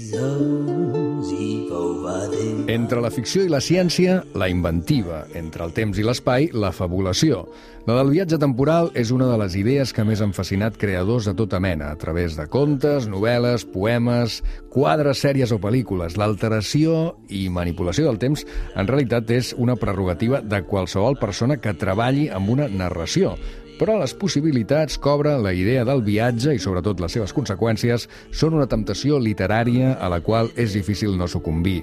Entre la ficció i la ciència, la inventiva. Entre el temps i l'espai, la fabulació. La del viatge temporal és una de les idees que més han fascinat creadors de tota mena, a través de contes, novel·les, poemes, quadres, sèries o pel·lícules. L'alteració i manipulació del temps, en realitat, és una prerrogativa de qualsevol persona que treballi amb una narració. Però les possibilitats que obre la idea del viatge i sobretot les seves conseqüències són una temptació literària a la qual és difícil no sucumbir.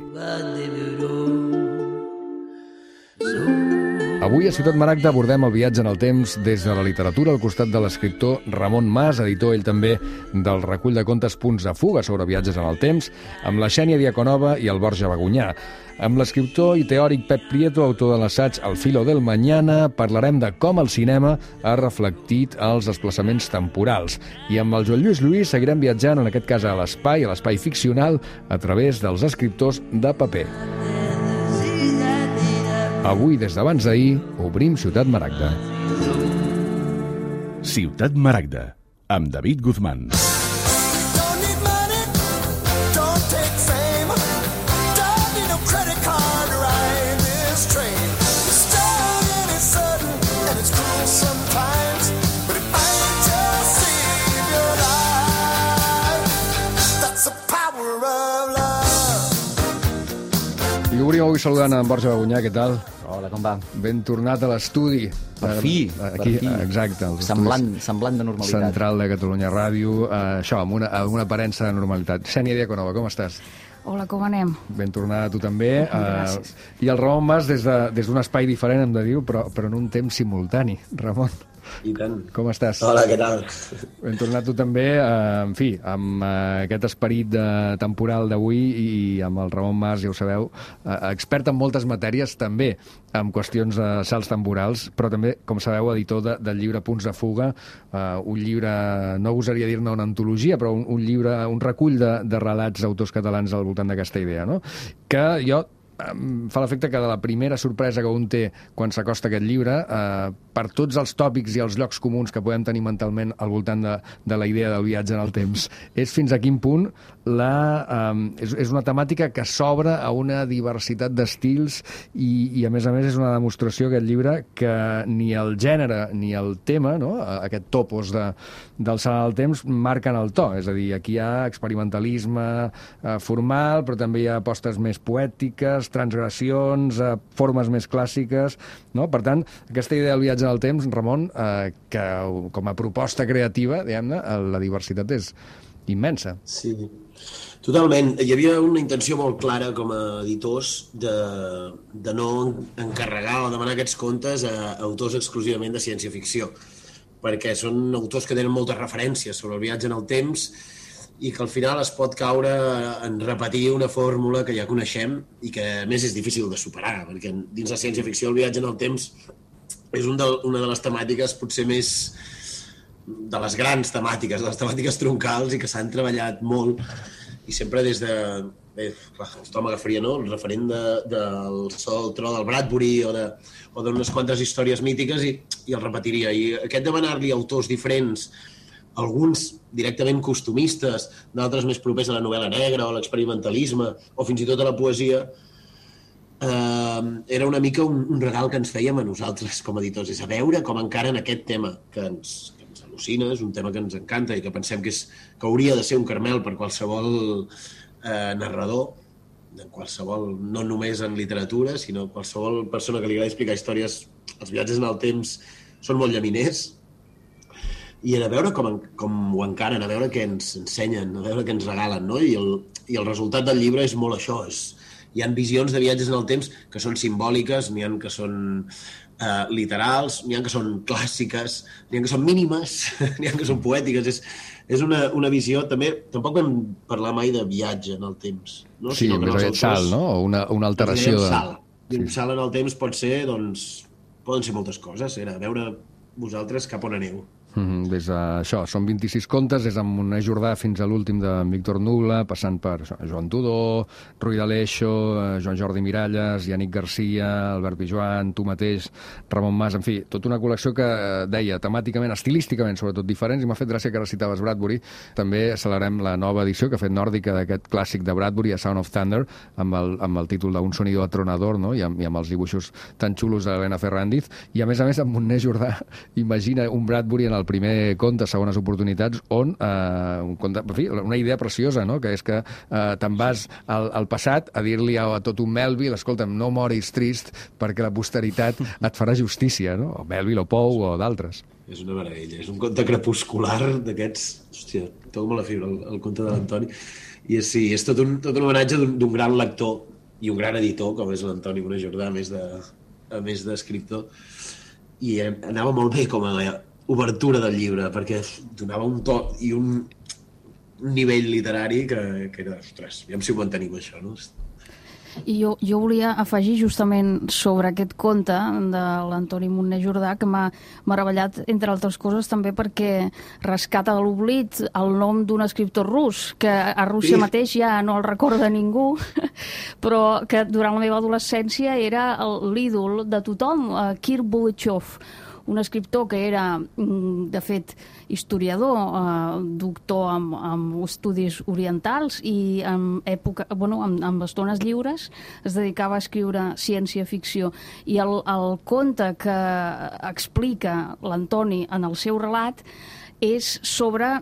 Avui a Ciutat Maragda abordem el viatge en el temps des de la literatura al costat de l'escriptor Ramon Mas, editor ell també del recull de contes Punts de fuga sobre viatges en el temps, amb la Xènia Diaconova i el Borja Bagunyà. Amb l'escriptor i teòric Pep Prieto, autor de l'assaig El filo del mañana, parlarem de com el cinema ha reflectit els desplaçaments temporals. I amb el Joan Lluís Lluís seguirem viatjant, en aquest cas a l'espai ficcional, a través dels escriptors de paper. Avui, des d'abans d'ahir, obrim Ciutat Maragda. Ciutat Maragda, amb David Guzmán. I obrim avui saludant en Borja Bagunyà, què tal? Hola, com va? Ben tornat a l'estudi. Per fi. Exacte. Semblant de normalitat. Central de Catalunya Ràdio, això, amb una aparença de normalitat. Xènia Diaconova, com estàs? Hola, com anem? Ben tornada a tu també. Gràcies. I el Ramon Mas des d'un espai diferent, hem de dir, però en un temps simultani. Ramon, i tant. com estàs? Hola, què tal? Ben tornat tu també, en fi, amb aquest esperit temporal d'avui i amb el Ramon Mas, ja ho sabeu, expert en moltes matèries, també en qüestions de salts temporals, però també, com sabeu, editor del llibre Punts de fuga, un llibre, no gosaria dir-ne una antologia, però un llibre, un recull de relats d'autors catalans al voltant d'aquesta idea, no? Que jo em fa l'efecte que de la primera sorpresa que un té quan s'acosta aquest llibre, per tots els tòpics i els llocs comuns que podem tenir mentalment al voltant de la idea del viatge en el temps, és fins a quin punt és una temàtica que s'obre a una diversitat d'estils i a més és una demostració, aquest llibre, que ni el gènere ni el tema, no? Aquest topos del salt del temps, marquen el to. És a dir, aquí hi ha experimentalisme formal, però també hi ha apostes més poètiques, transgressions, formes més clàssiques, no? Per tant, aquesta idea del viatge en el temps, Ramon, que com a proposta creativa, diguem-ne, la diversitat és immensa. Sí, totalment. Hi havia una intenció molt clara com a editors de no encarregar o demanar aquests contes a autors exclusivament de ciència-ficció, perquè són autors que tenen moltes referències sobre el viatge en el temps i que al final es pot caure en repetir una fórmula que ja coneixem i que, a més, és difícil de superar, perquè dins la ciència-ficció el viatge en el temps és una de les temàtiques potser més de les grans temàtiques, de les temàtiques troncals i que s'han treballat molt i sempre des de... Bé, clar, tothom agafaria, no?, el referent del Sol, Tro, del Bradbury o d'unes quantes històries mítiques i el repetiria. I aquest demanar-li a autors diferents, alguns directament costumistes, d'altres més propers a la novel·la negra o a l'experimentalisme o fins i tot a la poesia, era una mica un regal que ens fèiem a nosaltres com a editors, és a veure com encara en aquest tema que ens al·lucina, és un tema que ens encanta i que pensem que hauria de ser un caramel per qualsevol narrador, no només en literatura, sinó qualsevol persona que li agradi explicar històries. Els viatges en el temps són molt llaminers i a veure com ho encaren, a veure què ens ensenyen, a veure què ens regalen, no? I el resultat del llibre és molt això, hi ha visions de viatges en el temps que són simbòliques, n'hi ha que són literals, n'hi ha que són clàssiques, n'hi ha que són mínimes, n'hi ha que són poètiques. És una visió, també, tampoc vam parlar mai de viatge en el temps. No? Sí, més aviat salt, no? O una alteració de... Salt. Un salt en el temps pot ser, doncs, poden ser moltes coses. Era veure vosaltres cap on aneu. Des això, són 26 contes, des de Moner Jordà fins a l'últim de Víctor Nula, passant per Joan Tudó, Ruy d'Aleixo, Joan Jordi Miralles, Yannick Garcia, Albert Pijuan, tu mateix, Ramon Mas, en fi, tota una col·lecció que deia temàticament, estilísticament, sobretot diferents, i m'ha fet gràcia que ara citaves Bradbury. També celebrem la nova edició que ha fet Nòrdica d'aquest clàssic de Bradbury, A Sound of Thunder, amb el títol d'Un sonido atronador, no? I amb els dibuixos tan xulos d'Helena Ferrandiz, i a més, amb Moner Jordà, imagina un Bradbury en el primer conte, Segones oportunitats, on un conte, en fi, una idea preciosa, no? Que és que te'n vas al passat a dir-li a tot un Melville, escolta'm, no moris trist perquè la posteritat et farà justícia, no? O Melville o Pou o d'altres. És una meravella, és un conte crepuscular d'aquests... Hòstia, toco la fibra, el conte de l'Antoni. I sí, és tot un homenatge d'un gran lector i un gran editor, com és l'Antoni Moner Jordà, a més d'escriptor. I anava molt bé com a obertura del llibre, perquè donava un to i un nivell literari que era, ostres, ja si ho mantenim, això, no? I jo volia afegir justament sobre aquest conte de l'Antoni Moner Jordà, que m'ha meravellat, entre altres coses, també perquè rescata de l'oblit el nom d'un escriptor rus, que a Rússia mateix ja no el recorda ningú, però que durant la meva adolescència era l'ídol de tothom, Kirk Bulgakov, un escriptor que era, de fet, historiador, doctor en estudis orientals i en estones lliures es dedicava a escriure ciència-ficció. I el conte que explica l'Antoni en el seu relat és sobre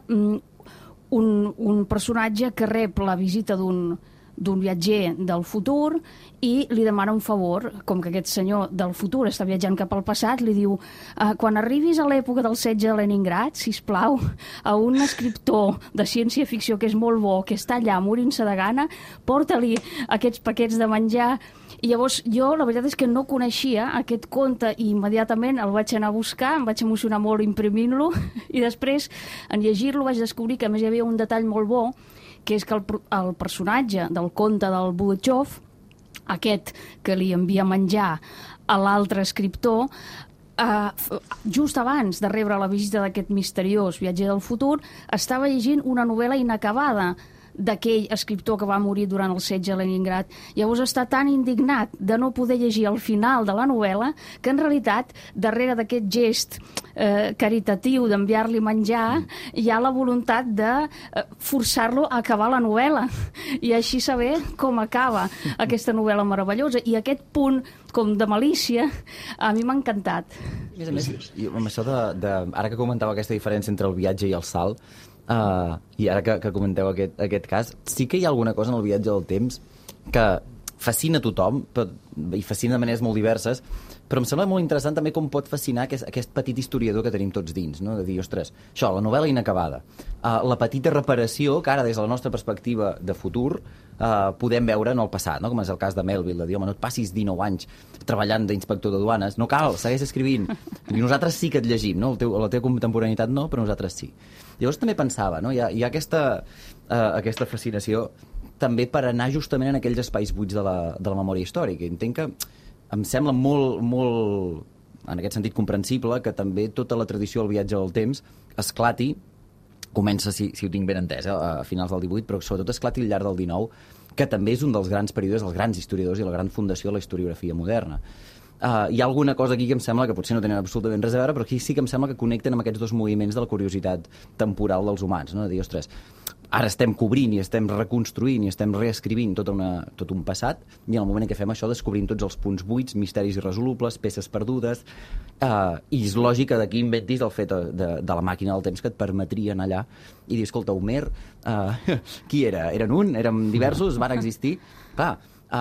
un personatge que rep la visita d'un viatger del futur i li demana un favor, com que aquest senyor del futur està viatjant cap al passat, li diu, quan arribis a l'època del setge de Leningrad, sisplau, a un escriptor de ciència-ficció que és molt bo, que està allà morint-se de gana, porta-li aquests paquets de menjar. I llavors jo, la veritat és que no coneixia aquest conte i immediatament el vaig anar a buscar, em vaig emocionar molt imprimint-lo i després, en llegir-lo, vaig descobrir que a més hi havia un detall molt bo, que és que el personatge del conte del Bulgakov, aquest que li envia menjar a l'altre escriptor, just abans de rebre la visita d'aquest misteriós viatger del futur, estava llegint una novel·la inacabada d'aquell escriptor que va morir durant el setge a Leningrad. Llavors està tan indignat de no poder llegir el final de la novel·la que en realitat darrere d'aquest gest caritatiu d'enviar-li menjar hi ha la voluntat de forçar-lo a acabar la novel·la i així saber com acaba aquesta novel·la meravellosa. I aquest punt com de malícia a mi m'ha encantat. A més, amb això ara que comentava aquesta diferència entre el viatge i el salt, i ara que comenteu aquest cas, sí que hi ha alguna cosa en el viatge del temps que fascina a tothom i fascina de maneres molt diverses, però em sembla molt interessant també com pot fascinar aquest petit historiador que tenim tots dins, no? De dir, ostres, això, la novel·la inacabada, la petita reparació que ara des de la nostra perspectiva de futur podem veure en el passat, no? Com és el cas de Melville, de dir, home, no et passis 19 anys treballant d'inspector de duanes, no cal, segueix escrivint, i nosaltres sí que et llegim, no? La teva contemporaneïtat no, però nosaltres sí. Llavors també pensava, no? Hi ha aquesta fascinació també per anar justament en aquells espais buits de la memòria històrica. Entenc que em sembla molt, en aquest sentit, comprensible que també tota la tradició del viatge del temps esclati, comença, si ho tinc ben entès, a finals del 18, però sobretot esclati al llarg del 19, que també és un dels grans períodes, dels grans historiadors i la gran fundació de la historiografia moderna. Hi ha alguna cosa aquí que em sembla que potser no tenen absolutament res a veure, però aquí sí que em sembla que connecten amb aquests dos moviments de la curiositat temporal dels humans, no? De dir, ostres, ara estem cobrint i estem reconstruint i estem reescrivint tot un passat, i en el moment en què fem això descobrim tots els punts buits, misteris irresolubles, peces perdudes, i és lògic que d'aquí inventis el fet de la màquina del temps que et permetria anar allà i dir, escolta, Homer, qui era? Eren un? Érem diversos? Van existir? Clar,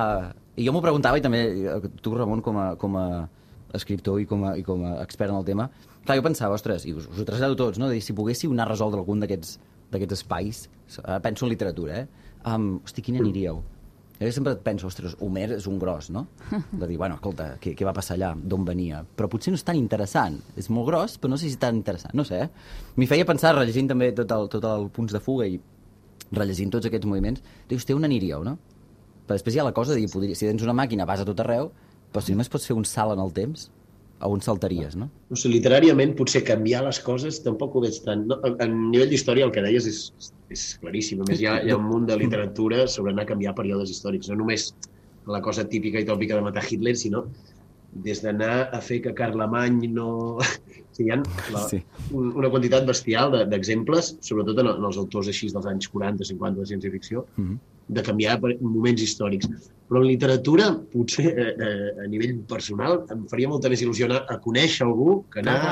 i jo m'ho preguntava, i també tu, Ramon, com a escriptor i com a expert en el tema, clar, jo pensava, ostres, i us ho trasllado tots, no? De dir, si poguéssiu anar a resoldre algun d'aquests espais, penso en literatura, hosti, quin aniríeu? Jo sempre penso, ostres, Homer és un gros, no? De dir, bueno, escolta, què va passar allà? D'on venia? Però potser no és tan interessant. És molt gros, però no sé si és tan interessant. No sé, M'hi feia pensar, rellegint també tot el Punts de fuga i rellegint tots aquests moviments, dius, on aniríeu, no? Però després hi ha la cosa de dir, si tens una màquina vas a tot arreu, però si només pots fer un salt en el temps, a on saltaries, no? No sé, literàriament, potser canviar les coses tampoc ho veig tant. No, a nivell d'història el que deies és claríssim. A més, hi ha un munt de literatura sobre anar a canviar períodes històrics. No només la cosa típica i tòpica de matar Hitler, sinó des d'anar a fer que Carlemany no... O sigui, hi ha una quantitat bestial d'exemples, sobretot en els autors així dels anys 40-50 de ciència-ficció, de canviar moments històrics. Però en literatura, potser a nivell personal, em faria molta més il·lusió anar a conèixer algú que anar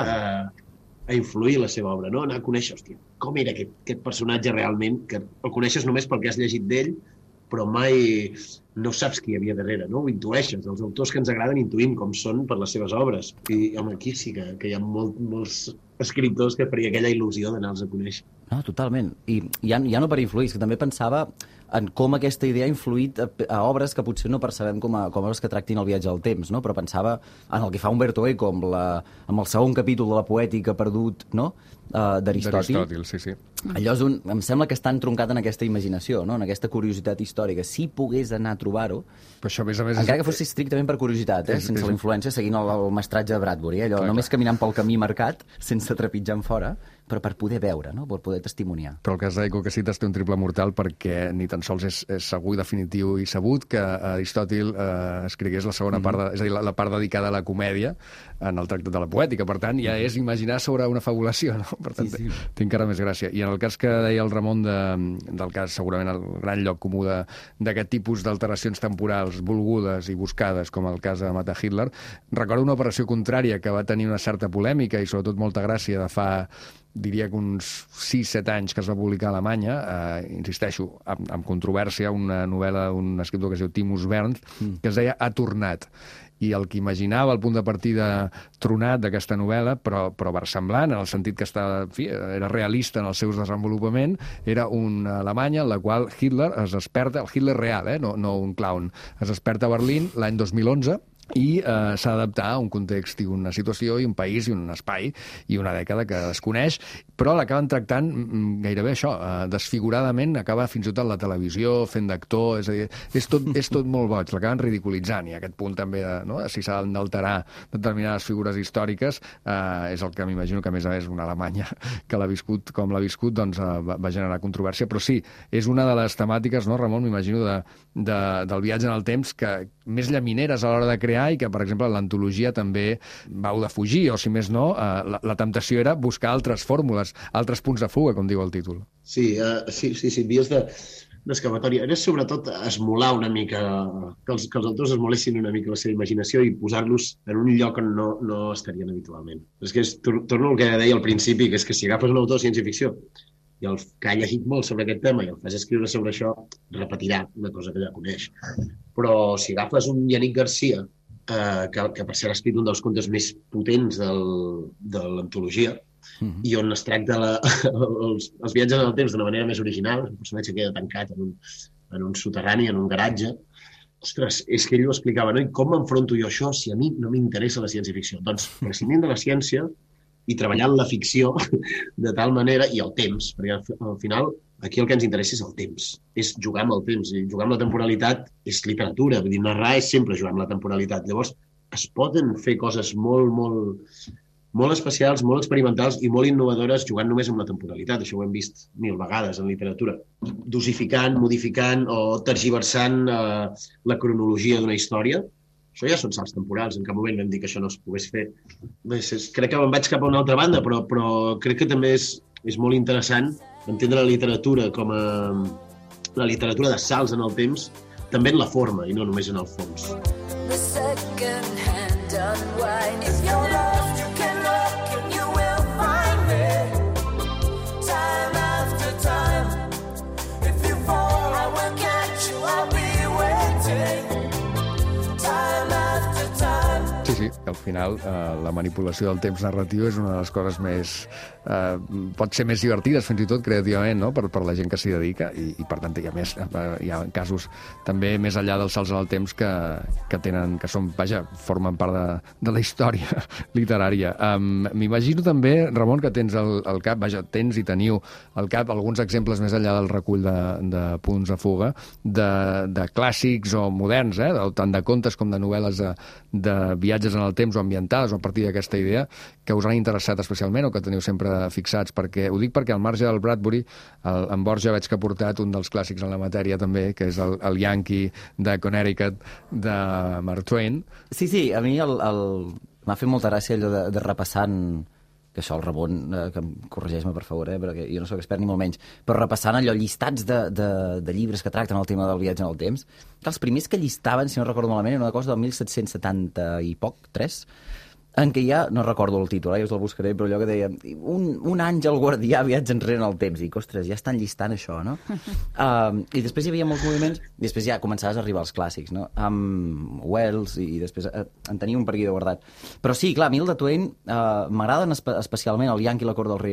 a influir la seva obra, no? Anar a conèixer, hòstia, com era aquest personatge realment, que el coneixes només pel que has llegit d'ell, però mai no saps qui hi havia darrere, no? Ho intueixes. Els autors que ens agraden intuïm com són per les seves obres. I home, aquí sí que hi ha molts escriptors que faria aquella il·lusió d'anar-los a conèixer. No, totalment. I ja no per influir, és que també pensava en com aquesta idea ha influït a obres que potser no percebem com a obres que tractin el viatge al temps, no? Però pensava en el que fa Umberto Eco amb el segon capítol de la poètica perdut, no? D'Aristòtil. Sí. Allò em sembla que està entroncat en aquesta imaginació, no? En aquesta curiositat històrica. Si pogués anar a trobar-ho, però això, a més, encara que fos estrictament per curiositat, sense la influència, seguint el mestratge de Bradbury, allò, només caminant pel camí marcat, sense trepitjar en fora, però per poder veure, no? Per poder testimoniar. Però el cas d'Eco que cites té un triple mortal perquè ni tan sols és segur i definitiu i sabut que Aristòtil escrigués la segona part, és a dir, la part dedicada a la comèdia en el tractat de la poètica. Per tant, ja és imaginar sobre una fabulació, no? Per tant, té encara més gràcia. I en el cas que deia el Ramon del cas, segurament el gran lloc comú d'aquest tipus d'alteracions temporals volgudes i buscades, com el cas de matar Hitler, recordo una operació contrària que va tenir una certa polèmica i sobretot molta gràcia de fa, diria que uns 6-7 anys, que es va publicar a Alemanya, insisteixo, amb controvèrsia, una novel·la d'un escriptor que es diu Timus Berndt, que es deia Ha tornat. I el que imaginava el punt de partida tronat d'aquesta novel·la, però versemblant, en el sentit que era realista en el seu desenvolupament, era una Alemanya en la qual Hitler es desperta, el Hitler real, no un clown, es desperta a Berlín l'any 2011, i s'ha d'adaptar a un context i una situació i un país i un espai i una dècada que desconeix, però l'acaben tractant gairebé això, desfiguradament, acaba fins i tot a la televisió, fent d'actor, és a dir, és tot molt boig, l'acaben ridiculitzant, i aquest punt també, no? Si s'ha d'alterar determinades figures històriques, és el que m'imagino que, a més, una Alemanya que l'ha viscut com l'ha viscut, doncs va generar controvèrsia, però sí, és una de les temàtiques, no, Ramon, m'imagino, del viatge en el temps que més llamineres a l'hora de crear i que, per exemple, l'antologia també vau de fugir, o si més no, la temptació era buscar altres fórmules, altres punts de fuga, com diu el títol. Sí, vies d'escapatòria. Era sobretot esmolar una mica, que els autors esmolessin una mica la seva imaginació i posar-los en un lloc on no estarien habitualment. És que torno al que deia al principi, que és que si agafes un autor de ciència-ficció i el que ha llegit molt sobre aquest tema i el fas escriure sobre això, repetirà una cosa que ja coneix. Però si agafes un Yannick Garcia, que per ser ha escrit un dels contes més potents de l'antologia, i on es tracta els viatges en el temps d'una manera més original, un personatge que queda tancat en un soterrani, en un garatge. Ostres, és que ell ho explicava, no? I com m'enfronto jo a això si a mi no m'interessa la ciència-ficció? Doncs prescindint de la ciència i treballant la ficció de tal manera, i el temps, perquè al final aquí el que ens interessa és el temps, és jugar amb el temps, i jugar amb la temporalitat és literatura, vull dir, narrar és sempre jugar amb la temporalitat. Llavors, es poden fer coses molt especials, molt experimentals i molt innovadores jugant només amb la temporalitat. Això ho hem vist 1000 vegades en literatura. Dosificant, modificant o tergiversant la cronologia d'una història. Això ja són salts temporals, en cap moment vam dir que això no es pogués fer. Crec que me'n vaig cap a una altra banda, però crec que també és molt interessant entendre la literatura com la literatura de salts en el temps, també en la forma i no només en el fons. The second hand unwind. If you're lost, you can look and you will find me. Time after time. If you fall, I will catch you, I'll be waiting. Time after time. Sí, al final la manipulació del temps narratiu és una de les coses més... pot ser més divertides, fins i tot creativament, no? per la gent que s'hi dedica, i per tant hi ha casos també més enllà dels salts en el temps que són, formen part de la història literària. M'imagino també, Ramon, que tens al cap, tens i teniu al cap alguns exemples més enllà del recull de punts de fuga, de clàssics o moderns, tant de contes com de novel·les de viatges viatges en el temps o ambientades o a partir d'aquesta idea que us han interessat especialment o que teniu sempre fixats? Ho dic perquè al marge del Bradbury, en Borja veig que ha portat un dels clàssics en la matèria també, que és el Yankee de Connecticut de Mark Twain. Sí, a mi m'ha fet molta gràcia allò de repassant, que això el Ramon, que corregeix-me per favor, perquè jo no sóc expert ni molt menys, però repassant allò llistats de llibres que tracten el tema del viatge en el temps, que els primers que llistaven, si no recordo malament, era una cosa del 1770 i poc, 3, en què ja, no recordo el títol, us el buscaré, però allò que deia un àngel guardià viatja enrere en el temps, i dic, ostres, ja estan llistant això, no? I després hi havia molts moviments, i després ja començaves a arribar als clàssics, no? Amb Wells, i després en tenia un per aquí de guardat. Però sí, clar, a mi el de Twain m'agraden especialment el Yankee i la cort del rei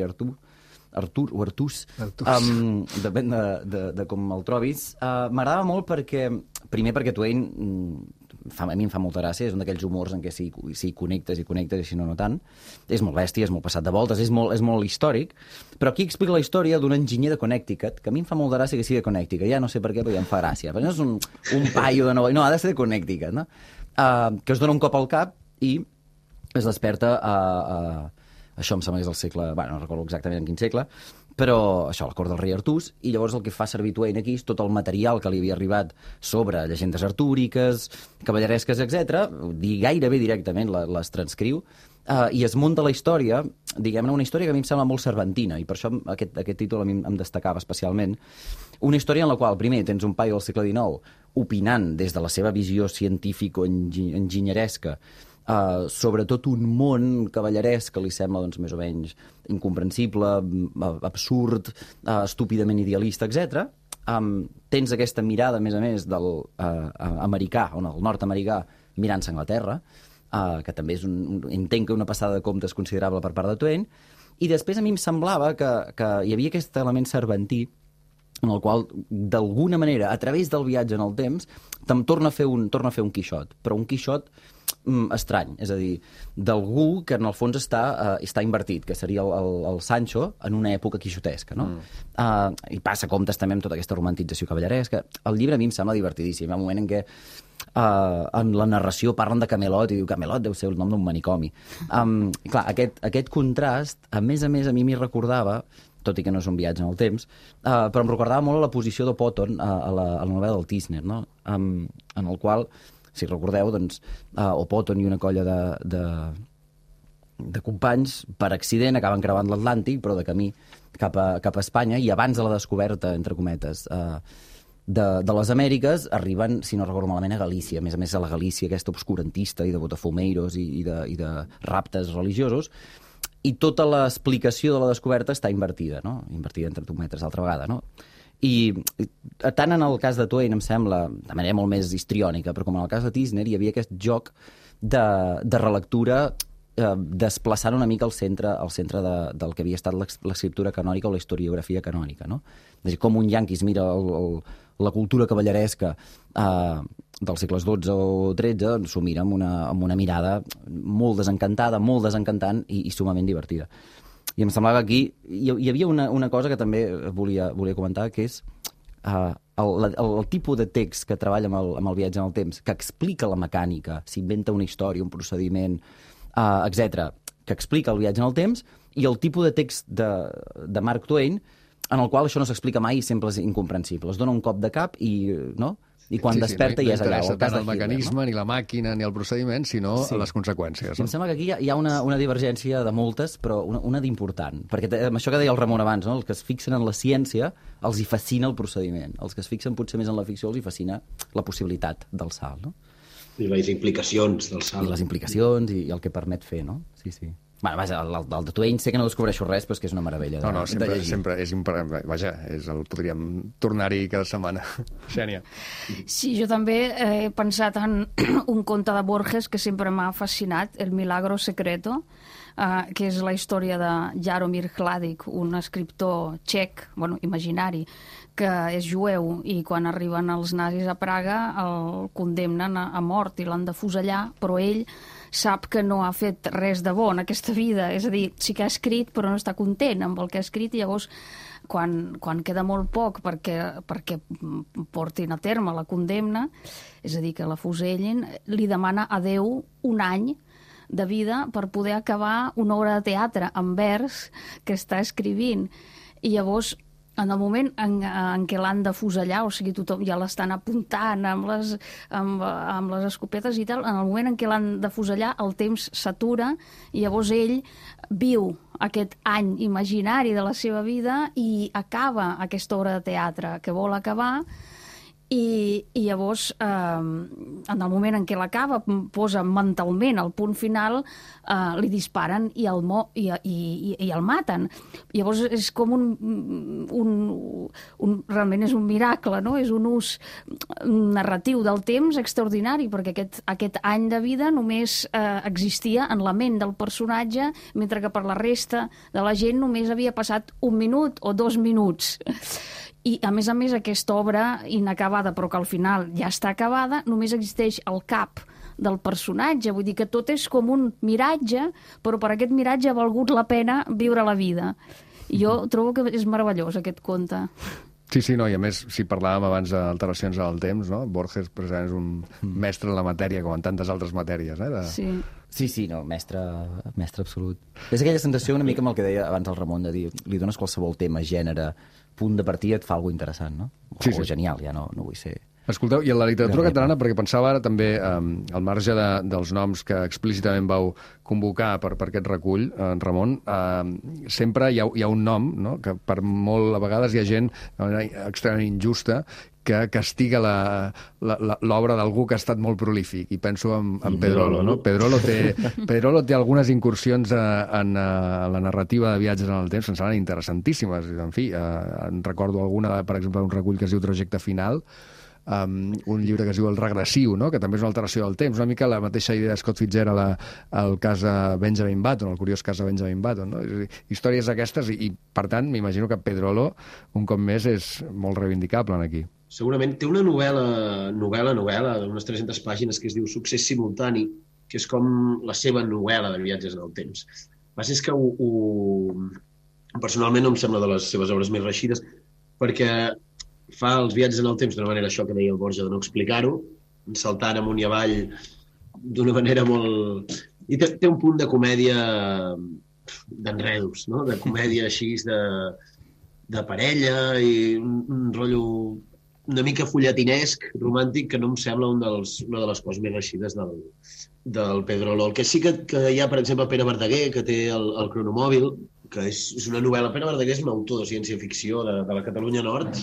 Artús, depèn de com el trobis. M'agrada molt primer perquè Twain a mi em fa molta gràcia, és un d'aquells humors en què si connectes i si no tant. És molt bèstia, és molt passat de voltes, és molt històric, però aquí explica la història d'un enginyer de Connecticut, que a mi em fa molta gràcia que sigui de Connecticut, ja no sé per què, però ja em fa gràcia, perquè no és un paio de Nova York, no, ha de ser de Connecticut, no? Que es dona un cop al cap i es desperta això em sembla que és el segle... no recordo exactament en quin segle, però això, la cort del rei Artús, i llavors el que fa servir Twain aquí és tot el material que li havia arribat sobre llegendes artúriques, cavalleresques, etc. Gairebé directament les transcriu, i es munta la història, diguem-ne, una història que a mi em sembla molt cervantina, i per això aquest títol a mi em destacava especialment. Una història en la qual, primer, tens un paio del segle XIX opinant des de la seva visió científico-enginyeresca sobretot un món cavalleresc que li sembla doncs, més o menys incomprensible, absurd, estúpidament idealista, etc. Tens aquesta mirada, a més, del americà, o el nord-americà, mirant-se a Anglaterra, que també és entenc que una passada de comptes considerable per part de Twain, i després a mi em semblava que hi havia aquest element cervantí en el qual, d'alguna manera, a través del viatge en el temps, torna a fer un Quixot, però un Quixot estrany, és a dir, d'algú que en el fons està invertit, que seria el Sancho en una època quixotesca, no? I passa comptes també amb tota aquesta romantització cavalleresca. El llibre a mi em sembla divertidíssim. Hi ha un moment en què en la narració parlen de Camelot i diu Camelot deu ser el nom d'un manicomi. Clar, aquest contrast, a més, a mi m'hi recordava, tot i que no és un viatge en el temps, però em recordava molt la posició d'Opòton a la novel·la del Tísner, no? En el qual, si recordeu, doncs, Opòton i una colla de companys, per accident, acaben creuant l'Atlàntic, però de camí cap a Espanya, i abans de la descoberta, entre cometes, de les Amèriques, arriben, si no recordo malament, a Galícia, a més a la Galícia aquesta obscurantista i de botafumeiros i de raptes religiosos, i tota l'explicació de la descoberta està invertida, no? Invertida entre cometes altra vegada, no? I tant en el cas de Twain, em sembla, de manera molt més histriònica, però com en el cas de Tísner, hi havia aquest joc de relectura desplaçant una mica al centre del que havia estat l'escriptura canònica o la historiografia canònica, no? És a dir, com un yanquis mira la cultura cavalleresca dels segles XII o XIII, s'ho mira amb una mirada molt desencantada, molt desencantant i sumament divertida. I em semblava que aquí hi havia una cosa que també volia comentar, que és el tipus de text que treballa amb el viatge en el temps, que explica la mecànica, s'inventa una història, un procediment, etc., que explica el viatge en el temps, i el tipus de text de Mark Twain, en el qual això no s'explica mai i sempre és incomprensible. Es dona un cop de cap i quan desperta ja és allà. No interessa tant el mecanisme, ni la màquina, ni el procediment, sinó les conseqüències. Em sembla que aquí hi ha una divergència de moltes, però una d'important. Perquè amb això que deia el Ramon abans, no? Els que es fixen en la ciència els hi fascina el procediment. Els que es fixen potser més en la ficció els hi fascina la possibilitat del salt, no? I les implicacions del salt. I les implicacions i el que permet fer, no? Sí. Bueno, vaja, el de Twain sé que no descobreixo res, però és que és una meravella de llegir. Sempre és vaja, podríem tornar-hi cada setmana. Xènia. Sí, jo també he pensat en un conte de Borges que sempre m'ha fascinat, El milagro secreto, que és la història de Jaromír Hladic, un escriptor txec, imaginari, que és jueu, i quan arriben els nazis a Praga el condemnen a mort i l'han de fusellar, però ell sap que no ha fet res de bo en aquesta vida, és a dir, sí que ha escrit però no està content amb el que ha escrit, i llavors quan queda molt poc perquè portin a terme la condemna, és a dir, que la fusellin, li demana a Déu un any de vida per poder acabar una obra de teatre en vers que està escrivint. I llavors, en el moment en què l'han de fusellar, o sigui, tothom ja l'estan apuntant amb les escopetes i tal, en el moment en què l'han de fusellar, el temps s'atura i llavors ell viu aquest any imaginari de la seva vida i acaba aquesta obra de teatre que vol acabar. I llavors, en el moment en què l'acaba, posa mentalment el punt final, li disparen i el maten. Llavors és com realment és un miracle, no? És un ús narratiu del temps extraordinari, perquè aquest any de vida només existia en la ment del personatge, mentre que per la resta de la gent només havia passat 1 minut o 2 minuts. I, a més, aquesta obra inacabada, però que al final ja està acabada, només existeix al cap del personatge. Vull dir que tot és com un miratge, però per aquest miratge ha valgut la pena viure la vida. I jo trobo que és meravellós, aquest conte. Sí, no, i a més, si parlàvem abans d'alteracions del temps, no? Borges precisament és un mestre en la matèria, com en tantes altres matèries, Sí. Sí, no, mestre absolut. És aquella sensació una mica amb el que deia abans el Ramon, de dir, li dones qualsevol tema, gènere, punt de partida, et fa alguna interessant, no? O genial, ja no vull ser... Escolteu, i en la literatura catalana, perquè pensava ara també, al marge dels noms que explícitament vau convocar per aquest recull, Ramon, sempre hi ha un nom, no? Que per molt, a vegades hi ha gent de manera extremadament injusta que castiga l'obra d'algú que ha estat molt prolífic, i penso en Pedrolo, no? Pedrolo té algunes incursions en la narrativa de viatges en el temps que em semblen interessantíssimes. En fi, en recordo alguna, per exemple, un recull que es diu Trajecte Final, un llibre que es diu El regressiu, no? Que també és una alteració del temps, una mica la mateixa idea de Scott Fitzgerald al cas de Benjamin Button, el curiós cas de Benjamin Button, no? Històries d'aquestes, i per tant m'imagino que Pedrolo, un cop més, és molt reivindicable aquí. Segurament té una novel·la d'unes 300 pàgines que es diu Succés simultani, que és com la seva novel·la de viatges en el temps. El que és que personalment no em sembla de les seves obres més reeixides, perquè fa els viatges en el temps d'una manera, això que deia el Borja, de no explicar-ho, saltant amunt i avall d'una manera molt... I té un punt de comèdia d'enredos, no? De comèdia així de parella i un rotllo una mica folletinesc, romàntic, que no em sembla una de les coses més reeixides del Pedrolo. El que sí que hi ha, per exemple, Pere Verdaguer, que té el Cronomòbil, que és una novel·la. Pere Verdaguer és un autor de ciència-ficció de la Catalunya Nord,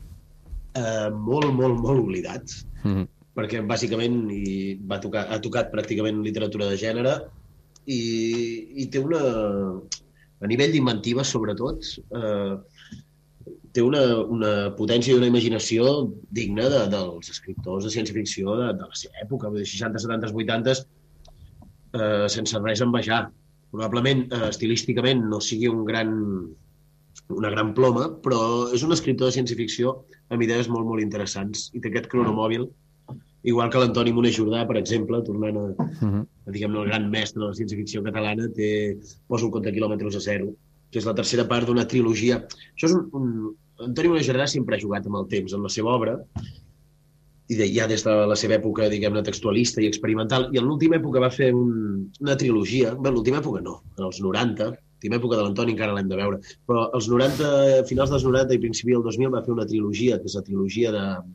molt, molt, molt oblidat, perquè bàsicament ha tocat pràcticament literatura de gènere i té una... A nivell d'inventiva, sobretot, té una potència i una imaginació digna dels escriptors de ciència-ficció de la seva època, 60, 70, 80, sense res a envejar. Probablement, estilísticament, no sigui una gran ploma, però és un escriptor de ciència-ficció amb idees molt, molt interessants. I té aquest Cronomòbil, igual que l'Antoni Moner Jordà, per exemple, tornant a diguem-ne, el gran mestre de la ciència-ficció catalana, posa un compte quilòmetres a zero, que és la tercera part d'una trilogia. Això és Antoni Moner Jordà sempre ha jugat amb el temps en la seva obra, i ja des de la seva època, diguem-ne, textualista i experimental, i en l'última època va fer una trilogia, bé, l'última època no, en els 90, l'última època de l'Antoni encara l'hem de veure, però als 90, finals dels 90 i principi del 2000 va fer una trilogia, que és la trilogia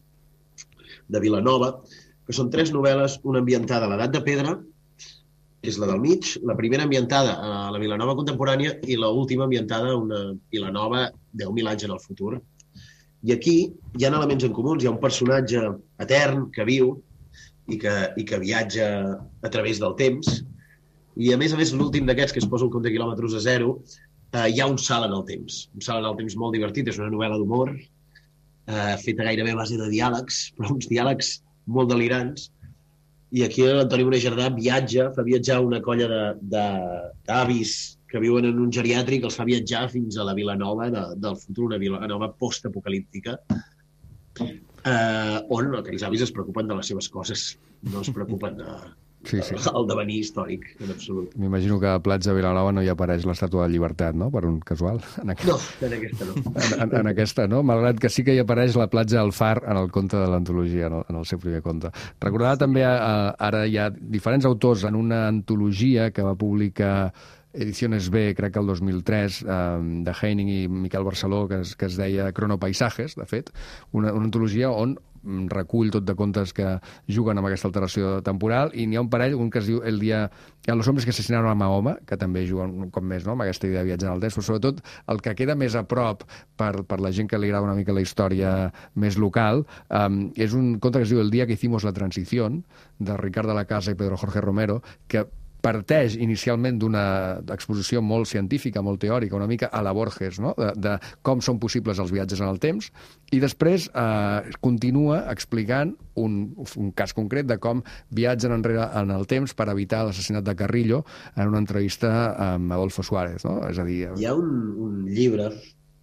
de Vilanova, que són 3 novel·les, una ambientada a l'Edat de Pedra, que és la del mig, la primera ambientada a la Vilanova contemporània i l'última ambientada a una Vilanova 10.000 anys en el futur. I aquí hi ha elements en comuns, hi ha un personatge etern que viu i que viatja a través del temps, i a més, l'últim d'aquests, que es posa un compte quilòmetres a zero, hi ha un salt en el temps, molt divertit, és una novel·la d'humor, feta gairebé a base de diàlegs, però uns diàlegs molt delirants. I aquí l'Antoni Moner Jordà fa viatjar una colla d'avis que viuen en un geriàtric, els fa viatjar fins a la Vilanova del futur, una Vilanova postapocalíptica, on aquells avis es preocupen de les seves coses, no es preocupen el devenir històric, en absolut. M'imagino que a Platja Vilanova no hi apareix l'Estàtua de Llibertat, no?, per un casual. No, en aquesta no. En aquesta, no? Malgrat que sí que hi apareix la platja del Far en el conte de l'antologia, en el seu primer conte. Recordava també, ara hi ha diferents autors en una antologia que va publicar Ediciones B, crec que el 2003, de Heining i Miquel Barceló, que es deia Cronopaisajes, de fet, una antologia on recull tot de contes que juguen amb aquesta alteració temporal, i n'hi ha un parell, un que es diu Los hombres que asesinaron a Mahoma, que també juguen un cop més, no?, amb aquesta idea de viatjar en el temps, però sobretot el que queda més a prop per la gent que li agrada una mica la història més local, és un conte que es diu El día que hicimos la transición, de Ricard de la Casa i Pedro Jorge Romero, que parteix inicialment d'una exposició molt científica, molt teòrica, una mica a la Borges, no?, de com són possibles els viatges en el temps, i després continua explicant un cas concret de com viatgen enrere en el temps per evitar l'assassinat de Carrillo en una entrevista amb Adolfo Suárez, no? És a dir... Hi ha un llibre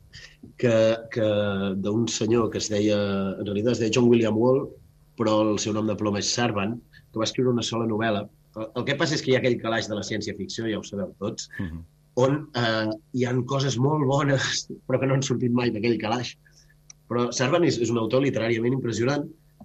d'un senyor que es deia, en realitat es deia John William Wall, però el seu nom de ploma és Sarban, que va escriure una sola novel·la. El que passa és que hi ha aquell calaix de la ciència-ficció, ja ho sabeu tots, on hi han coses molt bones, però que no han sortit mai d'aquell calaix. Però Sarban és un autor literàriament impressionant.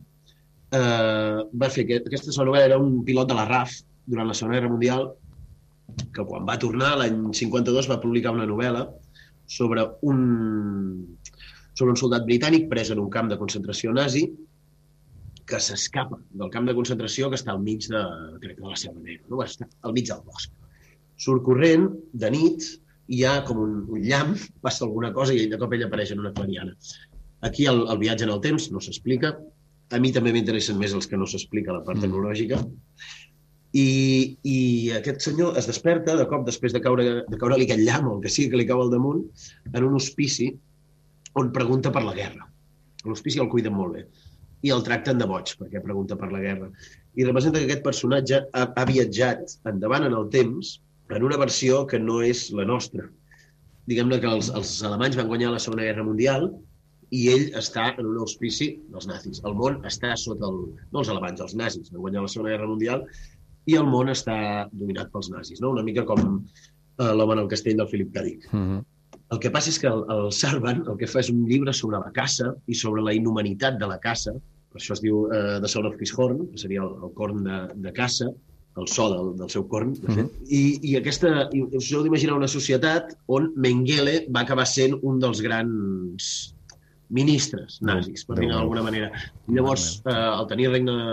Va fer aquesta sola novel·la, era un pilot de la RAF durant la Segona Guerra Mundial, que quan va tornar, l'any 52, va publicar una novel·la sobre un soldat britànic pres en un camp de concentració nazi, que s'escapa del camp de concentració, que està al mig de la Selva Negra, no? Està al mig del bosc. Surt corrent, de nit, i hi ha com un llamp, passa alguna cosa i de cop ell apareix en una clariana. Aquí el viatge en el temps no s'explica. A mi també m'interessen més els que no s'explica la part tecnològica. I aquest senyor es desperta de cop després de caure-li aquest llamp o el que sigui que li cau al damunt en un hospici on pregunta per la guerra. L'hospici el cuiden molt bé. I el tracten de boig, perquè pregunta per la guerra. I representa que aquest personatge ha viatjat endavant en el temps en una versió que no és la nostra. Diguem-ne que els alemanys van guanyar la Segona Guerra Mundial i ell està en un auspici dels nazis. El món està sota no els alemanys, els nazis van guanyar la Segona Guerra Mundial i el món està dominat pels nazis, no? Una mica com l'home en el castell del Philip K. Dick. El que passa és que el Sarban el que fa és un llibre sobre la caça i sobre la inhumanitat de la caça. Per això es diu The Sound of His Horn, que seria el corn de caça, el so del seu corn, de fet. I us heu d'imaginar una societat on Mengele va acabar sent un dels grans ministres nazis, per dir-ho d'alguna manera. Llavors, al tenir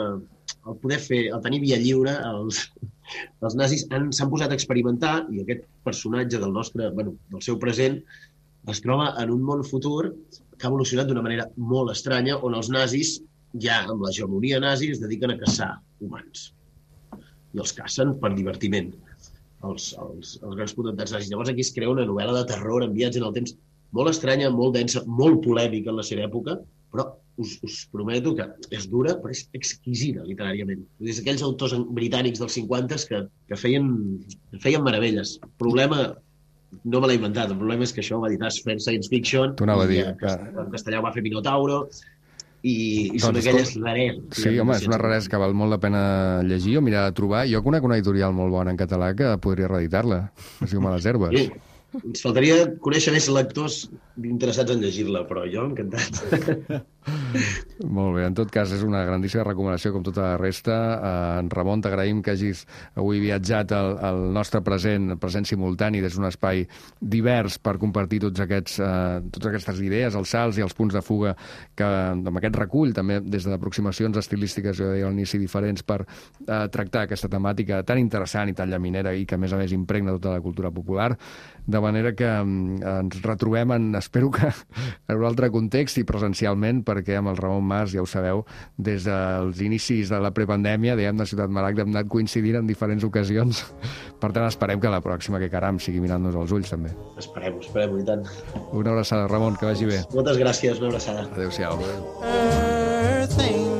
via lliure, els nazis s'han posat a experimentar i aquest personatge del seu present es troba en un món futur que ha evolucionat d'una manera molt estranya, on els nazis ja amb l'hegemonia nazi es dediquen a caçar humans. I els cacen per divertiment, els grans potentats nazis. Llavors aquí es crea una novel·la de terror en viatge en el temps molt estranya, molt densa, molt polèmica en la seva època, però us prometo que és dura, però és exquisida literàriament. Des d'aquells autors britànics dels 50 que feien meravelles. El problema, no me l'he inventat, el problema és que això ho va editar Science Fiction, en castellà ho va fer Minotauro, i són aquelles rareses. Sí, home, és una raresa que val molt la pena llegir o mirar de trobar. Jo conec una editorial molt bona en català que podria reeditar-la. Es diu Males Herbes. Sí. Ens faltaria conèixer més lectors interessats en llegir-la, però jo encantat. Molt bé, en tot cas és una grandíssima recomanació com tota la resta. En Ramon, t'agraïm que hagis avui viatjat al nostre present simultani des d'un espai divers per compartir totes aquestes idees, els salts i els punts de fuga que amb aquest recull, també des d'aproximacions estilístiques, jo deia al inici, diferents per tractar aquesta temàtica tan interessant i tan llaminera i que a més impregna tota la cultura popular. De manera que ens retrobem, espero que en un altre context i presencialment, perquè amb el Ramon Mas, ja ho sabeu, des dels inicis de la prepandèmia, diguem, de Ciutat Maragda, hem anat coincidint en diferents ocasions. Per tant, esperem que la pròxima, que caram, sigui mirant-nos als ulls, també. Esperem, i tant. Una abraçada, Ramon, que vagi bé. Moltes gràcies, una abraçada. Adéu-siau. Earth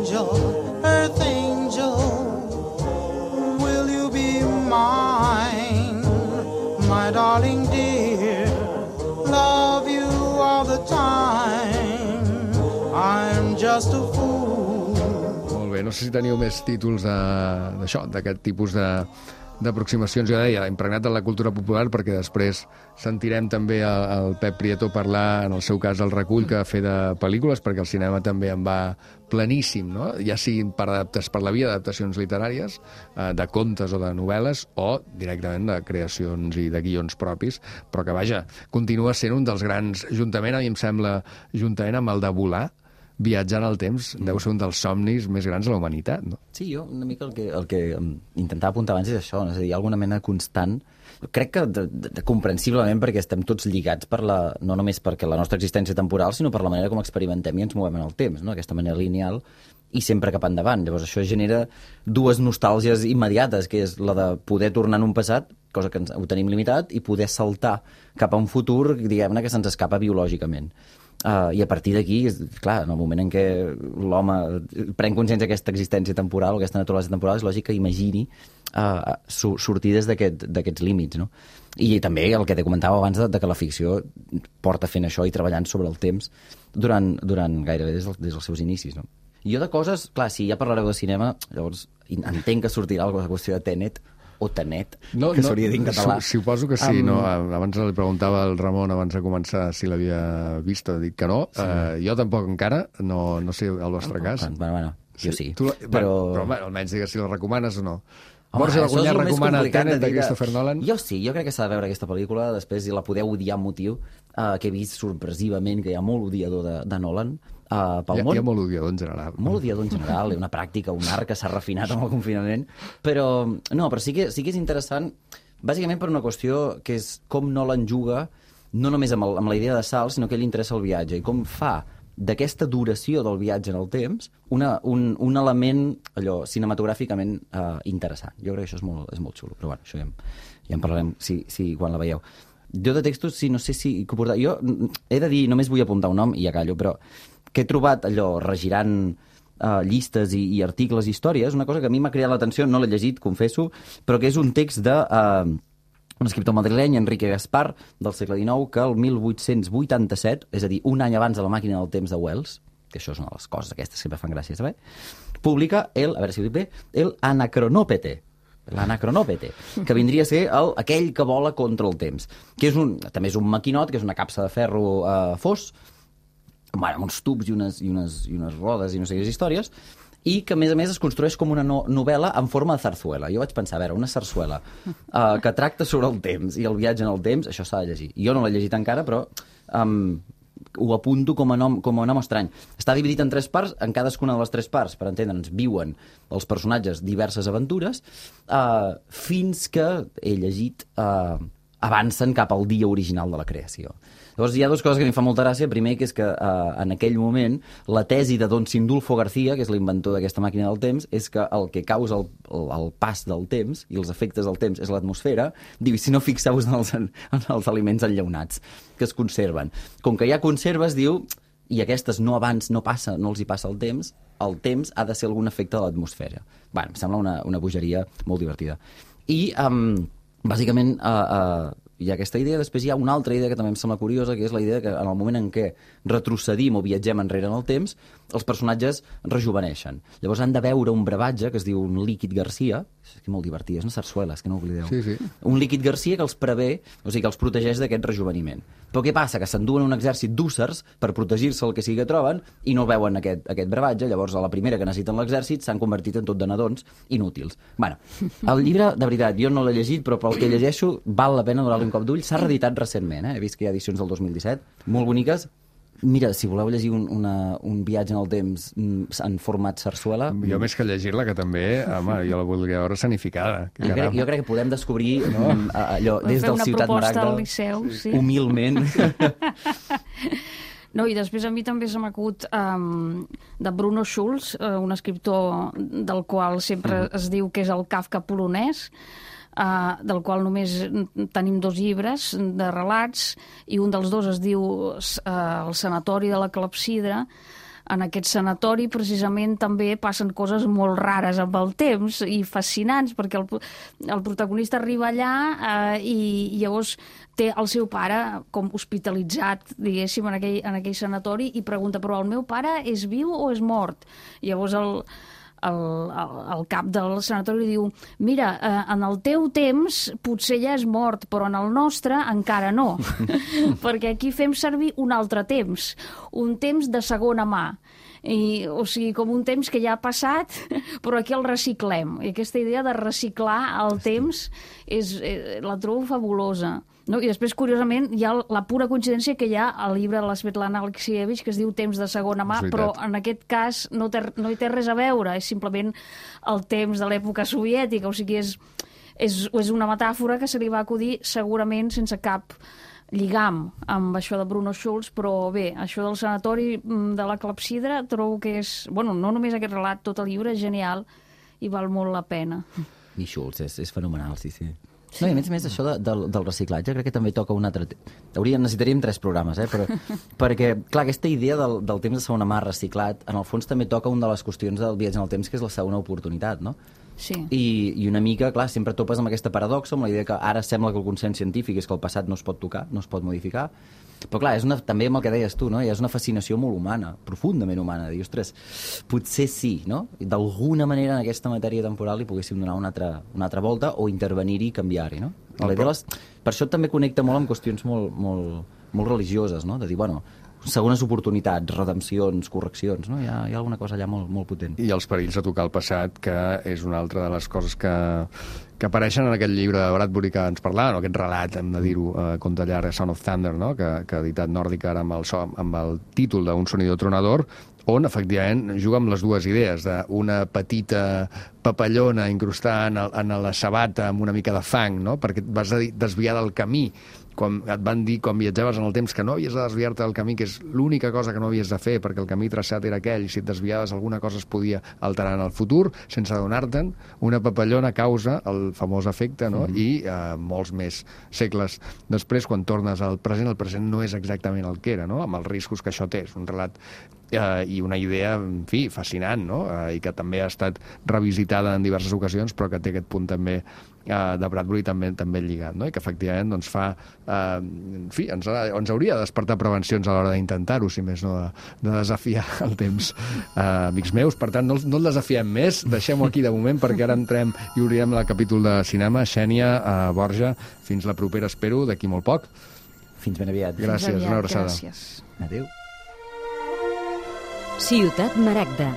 angel, will you be mine, my darling dear, love you all the time, I'm just a fool. Molt bé, bé, no sé si teniu més títols d'això, d'aquest tipus d'aproximacions, jo deia, impregnat de la cultura popular, perquè després sentirem també el Pep Prieto parlar, en el seu cas, del recull que va fer de pel·lícules, perquè el cinema també en va planíssim, no? Ja siguin per la via d'adaptacions literàries, de contes o de novel·les, o directament de creacions i de guions propis, però que, vaja, continua sent un dels grans, juntament, a mi em sembla, juntament amb el de volar, viatjar en el temps deu ser un dels somnis més grans de la humanitat, no? Sí, jo una mica el que intentava apuntar abans és això, és a dir, hi ha alguna mena constant, crec que comprensiblement perquè estem tots lligats no només perquè la nostra existència temporal, sinó per la manera com experimentem i ens movem en el temps, no? Aquesta manera lineal i sempre cap endavant. Llavors això genera dues nostàlgies immediates, que és la de poder tornar en un passat, cosa que ho tenim limitat, i poder saltar cap a un futur, diguem-ne, que se'ns escapa biològicament. I a partir d'aquí, clar, en el moment en què l'home pren consciència d'aquesta existència temporal o aquesta naturalesa temporal, és lògic que imagini sortir des d'aquests límits, no? I també el que te comentava abans de que la ficció porta fent això i treballant sobre el temps durant gairebé des dels seus inicis, no? Jo de coses, clar, si ja parlareu de cinema, llavors entenc que sortirà la qüestió de Tenet, o Tenet, que s'hauria de dir en català. Suposo que sí, no? Abans li preguntava al Ramon, abans de començar, si l'havia vist, ha dit que no. Sí. Jo tampoc encara, no sé el vostre cas. Bueno, jo sí. Però almenys digues si la recomanes o no. Borja Lagunyà recomana Tenet de Christopher Nolan? Jo sí, jo crec que s'ha de veure aquesta pel·lícula, després la podeu odiar amb motiu, que he vist sorpresivament que hi ha molt odiador de Nolan, pel món. Hi ha molt odiador en general. Molt odiador en general, una pràctica, un art que s'ha refinat amb el confinament, però sí que és interessant, bàsicament per una qüestió que és com Nolan juga, no només amb la idea de salt, sinó que ell interessa el viatge, i com fa d'aquesta duració del viatge en el temps un element allò cinematogràficament interessant. Jo crec que això és molt xulo, però bueno, això ja en parlarem quan la veieu. Jo de textos, sí, no sé si... Jo he de dir, només vull apuntar un nom i ja callo, però que he trobat allò regirant llistes i articles i històries, una cosa que a mi m'ha cridat l'atenció, no l'he llegit, confesso, però que és un text de un escriptor madrileny, Enrique Gaspar, del segle XIX, que el 1887, és a dir, un any abans de La màquina del temps de Wells, que això és una de les coses aquestes que sempre fan gràcia saber, publica a veure si ho dic bé, el Anacronópete, que vindria a ser aquell que vola contra el temps, que també és un maquinot, que és una capsa de ferro fos, amb uns tubs i unes rodes i no sé quines històries, i que, a més es construeix com una novel·la en forma de zarzuela. Jo vaig pensar, a veure, una sarsuela que tracta sobre el temps i el viatge en el temps, això s'ha de llegir. Jo no l'he llegit encara, però ho apunto com a nom estrany. Està dividit en 3 parts, en cadascuna de les 3 parts, per entendre'ns, viuen els personatges diverses aventures, fins que, he llegit, avancen cap al dia original de la creació. Llavors hi ha dues coses que a mi em fa molta gràcia. Primer, que és que en aquell moment la tesi de Don Sindulfo García, que és l'inventor d'aquesta màquina del temps, és que el que causa el pas del temps i els efectes del temps és l'atmosfera. Diu, i si no, fixeu-vos en els aliments enllaunats que es conserven. Com que hi ha conserves, diu, i aquestes no els hi passa el temps ha de ser algun efecte de l'atmosfera. Bé, em sembla una bogeria molt divertida. I, bàsicament, hi ha aquesta idea. Després hi ha una altra idea que també em sembla curiosa, que és la idea que en el moment en què retrocedim o viatgem enrere en el temps, els personatges rejuveneixen. Llavors han de beure un brevatge que es diu un líquid Garcia, és que molt divertit, és una sarsuela, és que no ho oblideu. Sí. Un líquid Garcia que els prevé, o sigui, que els protegeix d'aquest rejuveniment. Però què passa? Que s'enduen un exèrcit d'ússers per protegir-se el que sigui que troben i no veuen aquest brevatge. Llavors, a la primera que necessiten l'exèrcit s'han convertit en tot de nadons inútils. Bueno, el llibre, de veritat, jo no l'he llegit, però pel que llegeixo val la pena donar-li un cop d'ull. S'ha reeditat recentment, He vist que hi ha edicions del 2017, molt boniques. Mira, si voleu llegir un viatge en el temps en format sarsuela... Jo més que llegir-la, que també, home, jo la voldria veure sanificada. Jo crec que podem descobrir allò des del Ciutat Maragda, humilment. No, i després a mi també se m'ha acut de Bruno Schulz, un escriptor del qual sempre es diu que és el Kafka polonès, del qual només tenim 2 llibres de relats, i un dels 2 es diu El sanatori de la clepsidra. En aquest sanatori precisament també passen coses molt rares amb el temps i fascinants, perquè el protagonista arriba allà i llavors té el seu pare com hospitalitzat, diguéssim, en aquell sanatori, i pregunta, però el meu pare és viu o és mort? I llavors el cap del sanatori li diu mira, en el teu temps potser ja és mort, però en el nostre encara no, perquè aquí fem servir un altre temps, un temps de segona mà. O sigui, com un temps que ja ha passat, però aquí el reciclem. I aquesta idea de reciclar el temps la trobo fabulosa. No? I després, curiosament, hi ha la pura coincidència que hi ha al llibre de la Svetlana Alexievich, que es diu Temps de segona mà, però en aquest cas no hi té res a veure, és simplement el temps de l'època soviètica, o sigui, és una metàfora que se li va acudir segurament sense cap lligam amb això de Bruno Schulz, però bé, això del sanatori de la clepsidra trobo que és, bueno, no només aquest relat, tot el llibre és genial i val molt la pena. I Schulz és fenomenal, sí. No, i a més això del reciclatge crec que també toca un altre... Necessitaríem 3 programes, però perquè, clar, aquesta idea del temps de segona mà reciclat, en el fons també toca una de les qüestions del viatge en el temps, que és la segona oportunitat, no? Sí. I una mica, clar, sempre topes amb aquesta paradoxa, amb la idea que ara sembla que el consens científic és que el passat no es pot tocar, no es pot modificar, però clar, també amb el que deies tu, no? És una fascinació molt humana, profundament humana, de dir, ostres, potser sí, no? D'alguna manera en aquesta matèria temporal li poguéssim donar una altra volta o intervenir-hi i canviar-hi, no? Per això també connecta molt amb qüestions molt religioses, no? De dir, bueno, segones oportunitats, redempcions, correccions, no? Hi ha alguna cosa allà molt potent. I els perills de tocar el passat, que és una altra de les coses que apareixen en aquest llibre de Bradbury que ens parlava, no? Aquest relat, hem de dir-ho, conte llarg, Son of Thunder, no? que ha editat Nòrdica ara amb el títol d'un sonido tronador, on, efectivament, juga amb les dues idees, d'una petita papallona incrustada en la sabata amb una mica de fang, no? Perquè et vas desviar del camí, quan et van dir, quan viatjaves en el temps, que no havies de desviar-te del camí, que és l'única cosa que no havies de fer, perquè el camí traçat era aquell, i si et desviaves alguna cosa es podia alterar en el futur, sense adonar-te'n, una papallona causa el famós efecte, no? I molts més segles després, quan tornes al present, el present no és exactament el que era, no? Amb els riscos que això té. És un relat i una idea, en fi, fascinant, no? I que també ha estat revisitada en diverses ocasions, però que té aquest punt també de Bradbury també lligat, no? I que efectivament doncs, fa... en fi, ens hauria de despertar prevencions a l'hora d'intentar-ho, si més no, de desafiar el temps. Amics meus, per tant, no el desafiem més, deixem-ho aquí de moment, perquè ara entrem i obrirem el capítol de cinema. Xènia, Borja, fins la propera, espero, d'aquí molt poc. Fins ben aviat. Gràcies, una abraçada. Gràcies. Adéu. Ciutat Maragda.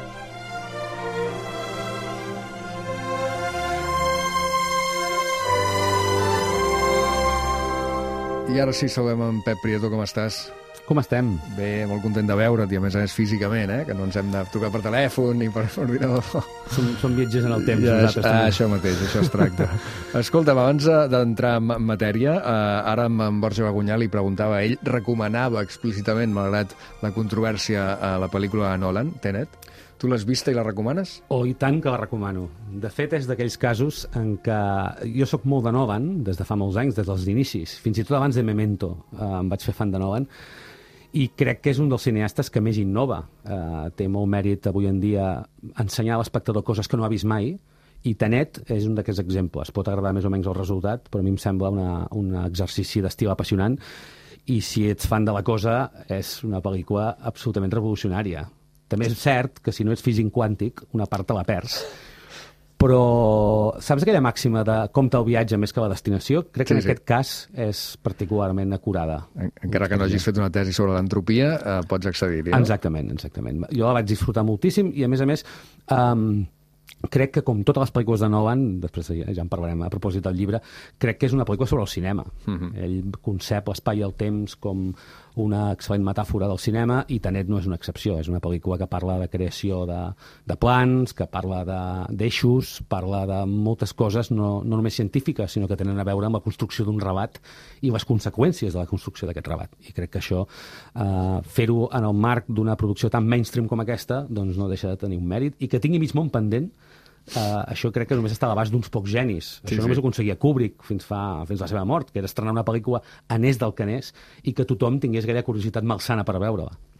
I ara sí, saludem en Pep Prieto, com estàs? Com estem? Bé, molt content de veure't, i a més físicament, que no ens hem de trucar per telèfon ni per ordinador. Som viatgers en el temps, ja, nosaltres també. Això mateix, això es tracta. Escolta'm, abans d'entrar en matèria, ara en Borja Bagunyà li preguntava, ell recomanava explícitament, malgrat la controvèrsia, a la pel·lícula de Nolan, Tenet. Tu l'has vista i la recomanes? Oh, i tant que la recomano. De fet, és d'aquells casos en què jo sóc molt de Nolan, des de fa molts anys, des dels inicis. Fins i tot abans de Memento em vaig fer fan de Nolan. I crec que és un dels cineastes que més innova. Té molt mèrit avui en dia ensenyar a l'espectador coses que no ha vist mai, i Tenet és un d'aquests exemples. Pot agradar més o menys el resultat, però a mi em sembla un exercici d'estil apassionant, i si ets fan de la cosa, és una pel·lícula absolutament revolucionària. També és cert que si no ets físic quàntic, una part te la perds. Però saps aquella màxima de compta el viatge més que la destinació? Crec que en aquest cas és particularment acurada. Encara que no hagis fet una tesi sobre l'entropia, pots accedir-hi, no? Exactament. Jo la vaig disfrutar moltíssim i, a més, crec que, com totes les pel·lícules de Nolan, després ja en parlarem a propòsit del llibre, crec que és una pel·lícula sobre el cinema. Ell concep l'espai i el temps com una excel·lent metàfora del cinema, i Tenet no és una excepció. És una pel·lícula que parla de creació de plans, que parla d'eixos, parla de moltes coses, no només científiques, sinó que tenen a veure amb la construcció d'un relat i les conseqüències de la construcció d'aquest relat. I crec que això, fer-ho en el marc d'una producció tan mainstream com aquesta, doncs no deixa de tenir un mèrit, i que tingui mig món pendent. Això crec que només està a l'abast d'uns pocs genis. Això només ho aconseguia Kubrick fins la seva mort, que era estrenar una pel·lícula anés del que anés i que tothom tingués aquella curiositat malsana per veure-la.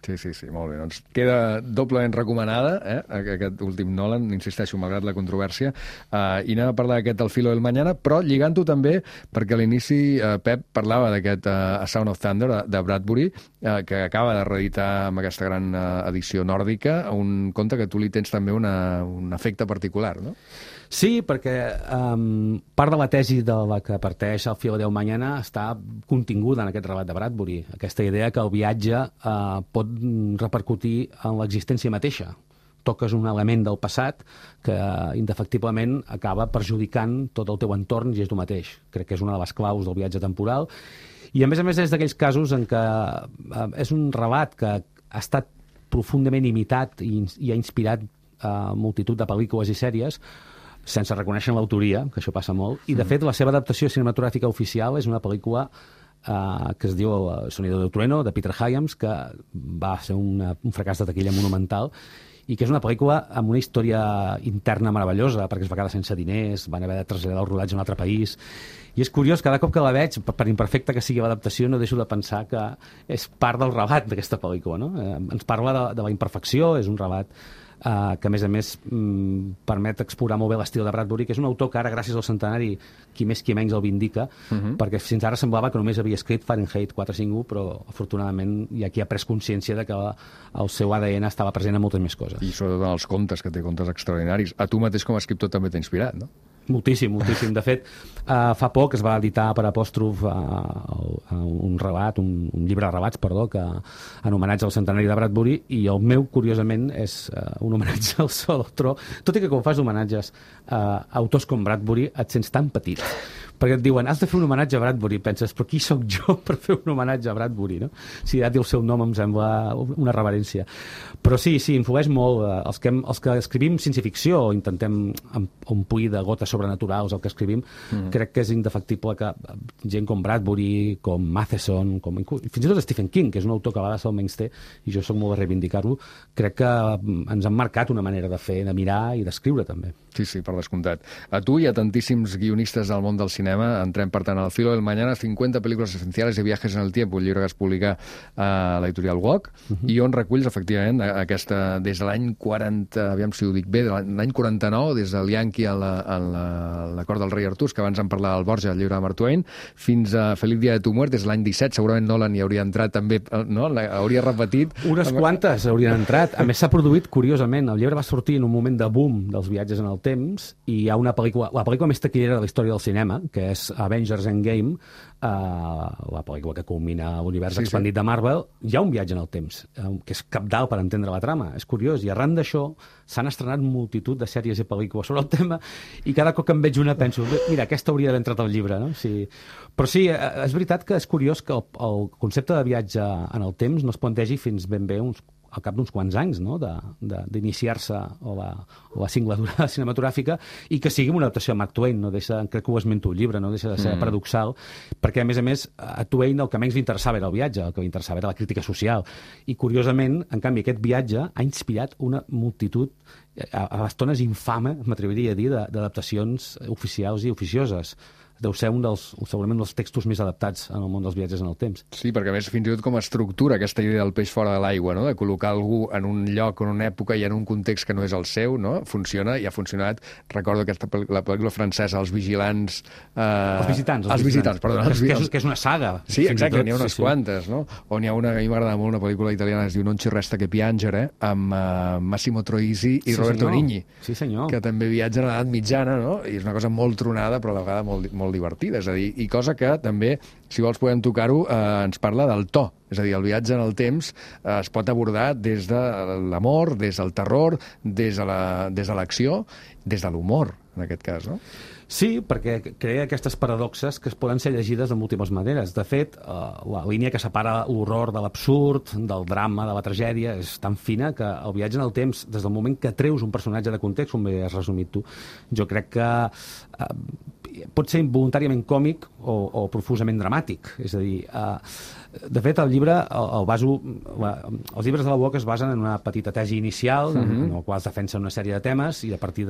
Sí, molt bé. Doncs queda doblement recomanada, aquest últim Nolan, insisteixo, malgrat la controvèrsia. I anem a parlar d'aquest El filo del mañana, però lligant-ho també, perquè a l'inici Pep parlava d'aquest A Sound of Thunder, de Bradbury, que acaba de reeditar amb aquesta gran edició nòrdica, un conte que tu li tens també un efecte particular, no? Sí, perquè part de la tesi de la que parteix El filo del mañana està continguda en aquest relat de Bradbury. Aquesta idea que el viatge pot repercutir en l'existència mateixa. Toques un element del passat que indefectiblement acaba perjudicant tot el teu entorn i és tu mateix. Crec que és una de les claus del viatge temporal. I a més és d'aquells casos en què és un relat que ha estat profundament imitat i ha inspirat multitud de pel·lícules i sèries sense reconèixer l'autoria, que això passa molt, i de fet la seva adaptació cinematogràfica oficial és una pel·lícula que es diu El sonido del trueno, de Peter Hyams, que va ser un fracàs de taquilla monumental, i que és una pel·lícula amb una història interna meravellosa, perquè es va quedar sense diners, van haver de traslladar el rodatge a un altre país, i és curiós, cada cop que la veig, per imperfecta que sigui l'adaptació, no deixo de pensar que és part del relat d'aquesta pel·lícula, no? Ens parla de la imperfecció, és un relat que a més permet explorar molt bé l'estil de Bradbury, que és un autor que ara, gràcies al centenari, qui més qui menys el vindica, perquè fins ara semblava que només havia escrit Fahrenheit 451, però afortunadament hi ha qui ha pres consciència de que el seu ADN estava present en moltes més coses. I sobretot en els contes, que té contes extraordinaris. A tu mateix com a escriptor també t'ha inspirat, no? Moltíssim. De fet, fa poc es va editar per apòstrof un llibre de relats, en homenatge al centenari de Bradbury, i el meu, curiosament, és un homenatge al sol del tro, tot i que quan fas homenatges a autors com Bradbury et sents tan petit. Perquè et diuen, has de fer un homenatge a Bradbury, penses, però qui sóc jo per fer un homenatge a Bradbury, no? Si ja dir el seu nom em sembla una reverència. Però sí, influeix molt. Els que escrivim ciència-ficció o intentem omplir de gotes sobrenaturals el que escrivim, crec que és indefectible que gent com Bradbury, com Matheson, fins i tot Stephen King, que és un autor que a vegades se'l menysté, i jo soc molt de reivindicar-lo, crec que ens han marcat una manera de fer, de mirar i d'escriure també. Sí, per descomptat. A tu i a tantíssims guionistes del món del cinema entrem, per tant, al filo del mañana, 50 pel·lícules essencials de viajes en el tiempo, un llibre que es publica a l'editorial Walk, i on reculls, efectivament, aquesta, des de l'any 40, aviam si ho dic bé, de l'any 49, des del Yankee a l'acord del rei Artús, que abans en parlava el Borja, el llibre de Mark Twain, fins a Feliz Día de tu muerte, des de l'any 17, segurament Nolan hi hauria entrat també, no? Hauria repetit. Unes quantes haurien entrat. A més, s'ha produït, curiosament, el llibre va sortir en un moment de boom dels viatges en el temps, i hi ha una pel·lícula, la pel·lícula més taquillera de la història del cinema, que és Avengers Endgame, la pel·lícula que culmina l'univers expandit de Marvel. Hi ha un viatge en el temps, que és cabdal per entendre la trama. És curiós, i arran d'això s'han estrenat multitud de sèries i pel·lícules sobre el tema, i cada cop que en veig una penso, mira, aquesta hauria d'haver entrat al llibre, no? Sí. Però sí, és veritat que és curiós que el concepte de viatge en el temps no es plantegi fins ben bé al cap d'uns quants anys, no?, d'iniciar-se la singladura cinematogràfica, i que sigui una adaptació a Mark Twain. Crec que ho esmento el llibre, no deixa de ser paradoxal, perquè a més, a Twain el que menys li interessava era el viatge, el que li interessava era la crítica social. I curiosament, en canvi, aquest viatge ha inspirat una multitud, a estones infame, m'atreviria a dir, d'adaptacions oficials i oficioses. Deu ser segurament dels textos més adaptats en el món dels viatges en el temps. Sí, perquè a més, fins i tot com a estructura, aquesta idea del peix fora de l'aigua, no?, de col·locar algú en un lloc, en una època i en un context que no és el seu, no?, funciona i ha funcionat. Recordo la pel·lícula francesa, Els vigilants... Els visitants, perdona. Que és una saga. Sí, exacte, n'hi ha unes quantes, no? O n'hi ha una que a mi m'agrada molt, una pel·lícula italiana, es diu Non ci resta che piangere, amb Massimo Troisi i Roberto Benigni, que també viatgen a l'edat mitjana, no?, i és una cosa molt tronada, però a la vegada molt divertida, és a dir, i cosa que també, si vols podem tocar-ho, ens parla del to, és a dir, el viatge en el temps es pot abordar des de l'amor, des del terror, des de l'acció, des de l'humor, en aquest cas, no? Sí, perquè crea aquestes paradoxes que es poden ser llegides de múltiples maneres. De fet, la línia que separa l'horror de l'absurd, del drama, de la tragèdia, és tan fina que el viatge en el temps, des del moment que treus un personatge de context, com bé has resumit tu, jo crec que pot ser involuntàriament còmic o profusament dramàtic. És a dir, de fet, el llibre, els llibres de la UOC es basen en una petita tesi inicial, en la qual es defensen una sèrie de temes, i a partir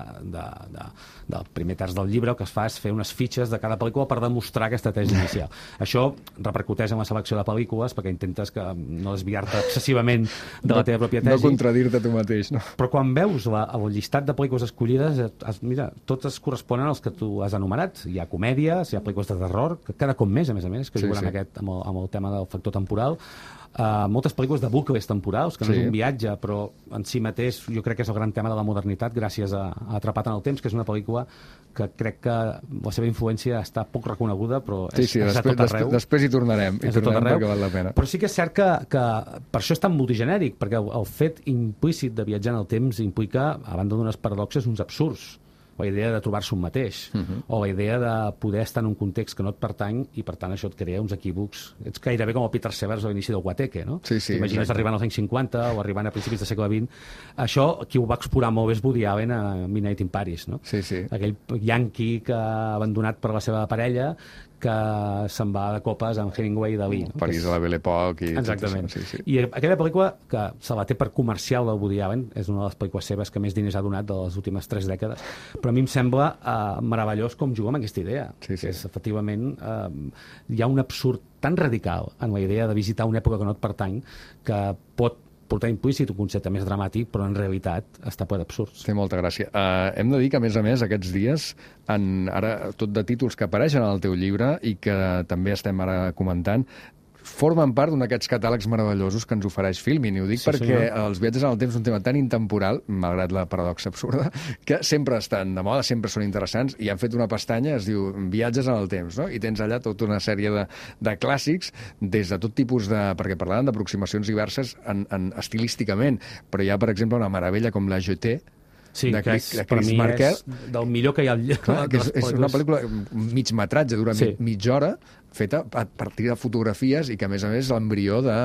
del primer terç del llibre el que es fa és fer unes fitxes de cada pel·lícula per demostrar aquesta tesi inicial. Això repercuteix en la selecció de pel·lícules perquè intentes que no desviar-te excessivament de la teva pròpia tesi. No contradir-te tu mateix, no? Però quan veus el llistat de pel·lícules escollides, mira, totes corresponen als que tu has enumerat. Hi ha comèdies, hi ha pel·lícules de terror, que cada cop més, a més, que juguen amb el tema del factor temporal. Moltes pel·lícules de bucles temporals, que no és un viatge, però en si mateix jo crec que és el gran tema de la modernitat gràcies a Atrapat en el temps, que és una pel·lícula que crec que la seva influència està poc reconeguda, però és a tot arreu. Després hi tornarem, perquè val la pena. Però sí que és cert que per això és tan multigenèric, perquè el fet implícit de viatjar en el temps implica, a banda d'unes paradoxes, uns absurds. La idea de trobar-se un mateix, o la idea de poder estar en un context que no et pertany i, per tant, això et crea uns equívocs. Ets gairebé com el Peter Sellers a l'inici del Guateque, no? T'imagines arribant als anys 50 o arribant a principis del segle XX. Això, qui ho va explorar molt bé és Woody Allen a Midnight in Paris, no? Aquell yanqui que ha abandonat per la seva parella, que se'n va de copes amb Hemingway i Dalí. París de la Belle Époque. Exactament. I aquella pel·lícula, que se la té per comercial del Woody Allen, és una de les pel·lícules seves que més diners ha donat de les últimes 3 dècades, però a mi em sembla meravellós com juga amb aquesta idea. Que és, efectivament, hi ha un absurd tan radical en la idea de visitar una època que no et pertany que pot portar implícit un concepte més dramàtic, però en realitat està ple d'absurds. Té molta gràcia. Hem de dir que, a més, aquests dies, ara tot de títols que apareixen en el teu llibre i que també estem ara comentant, formen part d'un d'aquests catàlegs meravellosos que ens ofereix Filmin. I ho dic perquè els viatges en el temps és un tema tan intemporal, malgrat la paradoxa absurda, que sempre estan de moda, sempre són interessants, i han fet una pestanya, es diu Viatges en el temps, no? I tens allà tota una sèrie de clàssics, des de tot tipus de... perquè parlaven d'aproximacions diverses estilísticament, però hi ha, per exemple, una meravella com la GT, de Chris Marker. És del millor que hi ha al lloc. És una pel·lícula, un mitjmetratge, dura mitja hora, feta a partir de fotografies i que, a més, l'embrió de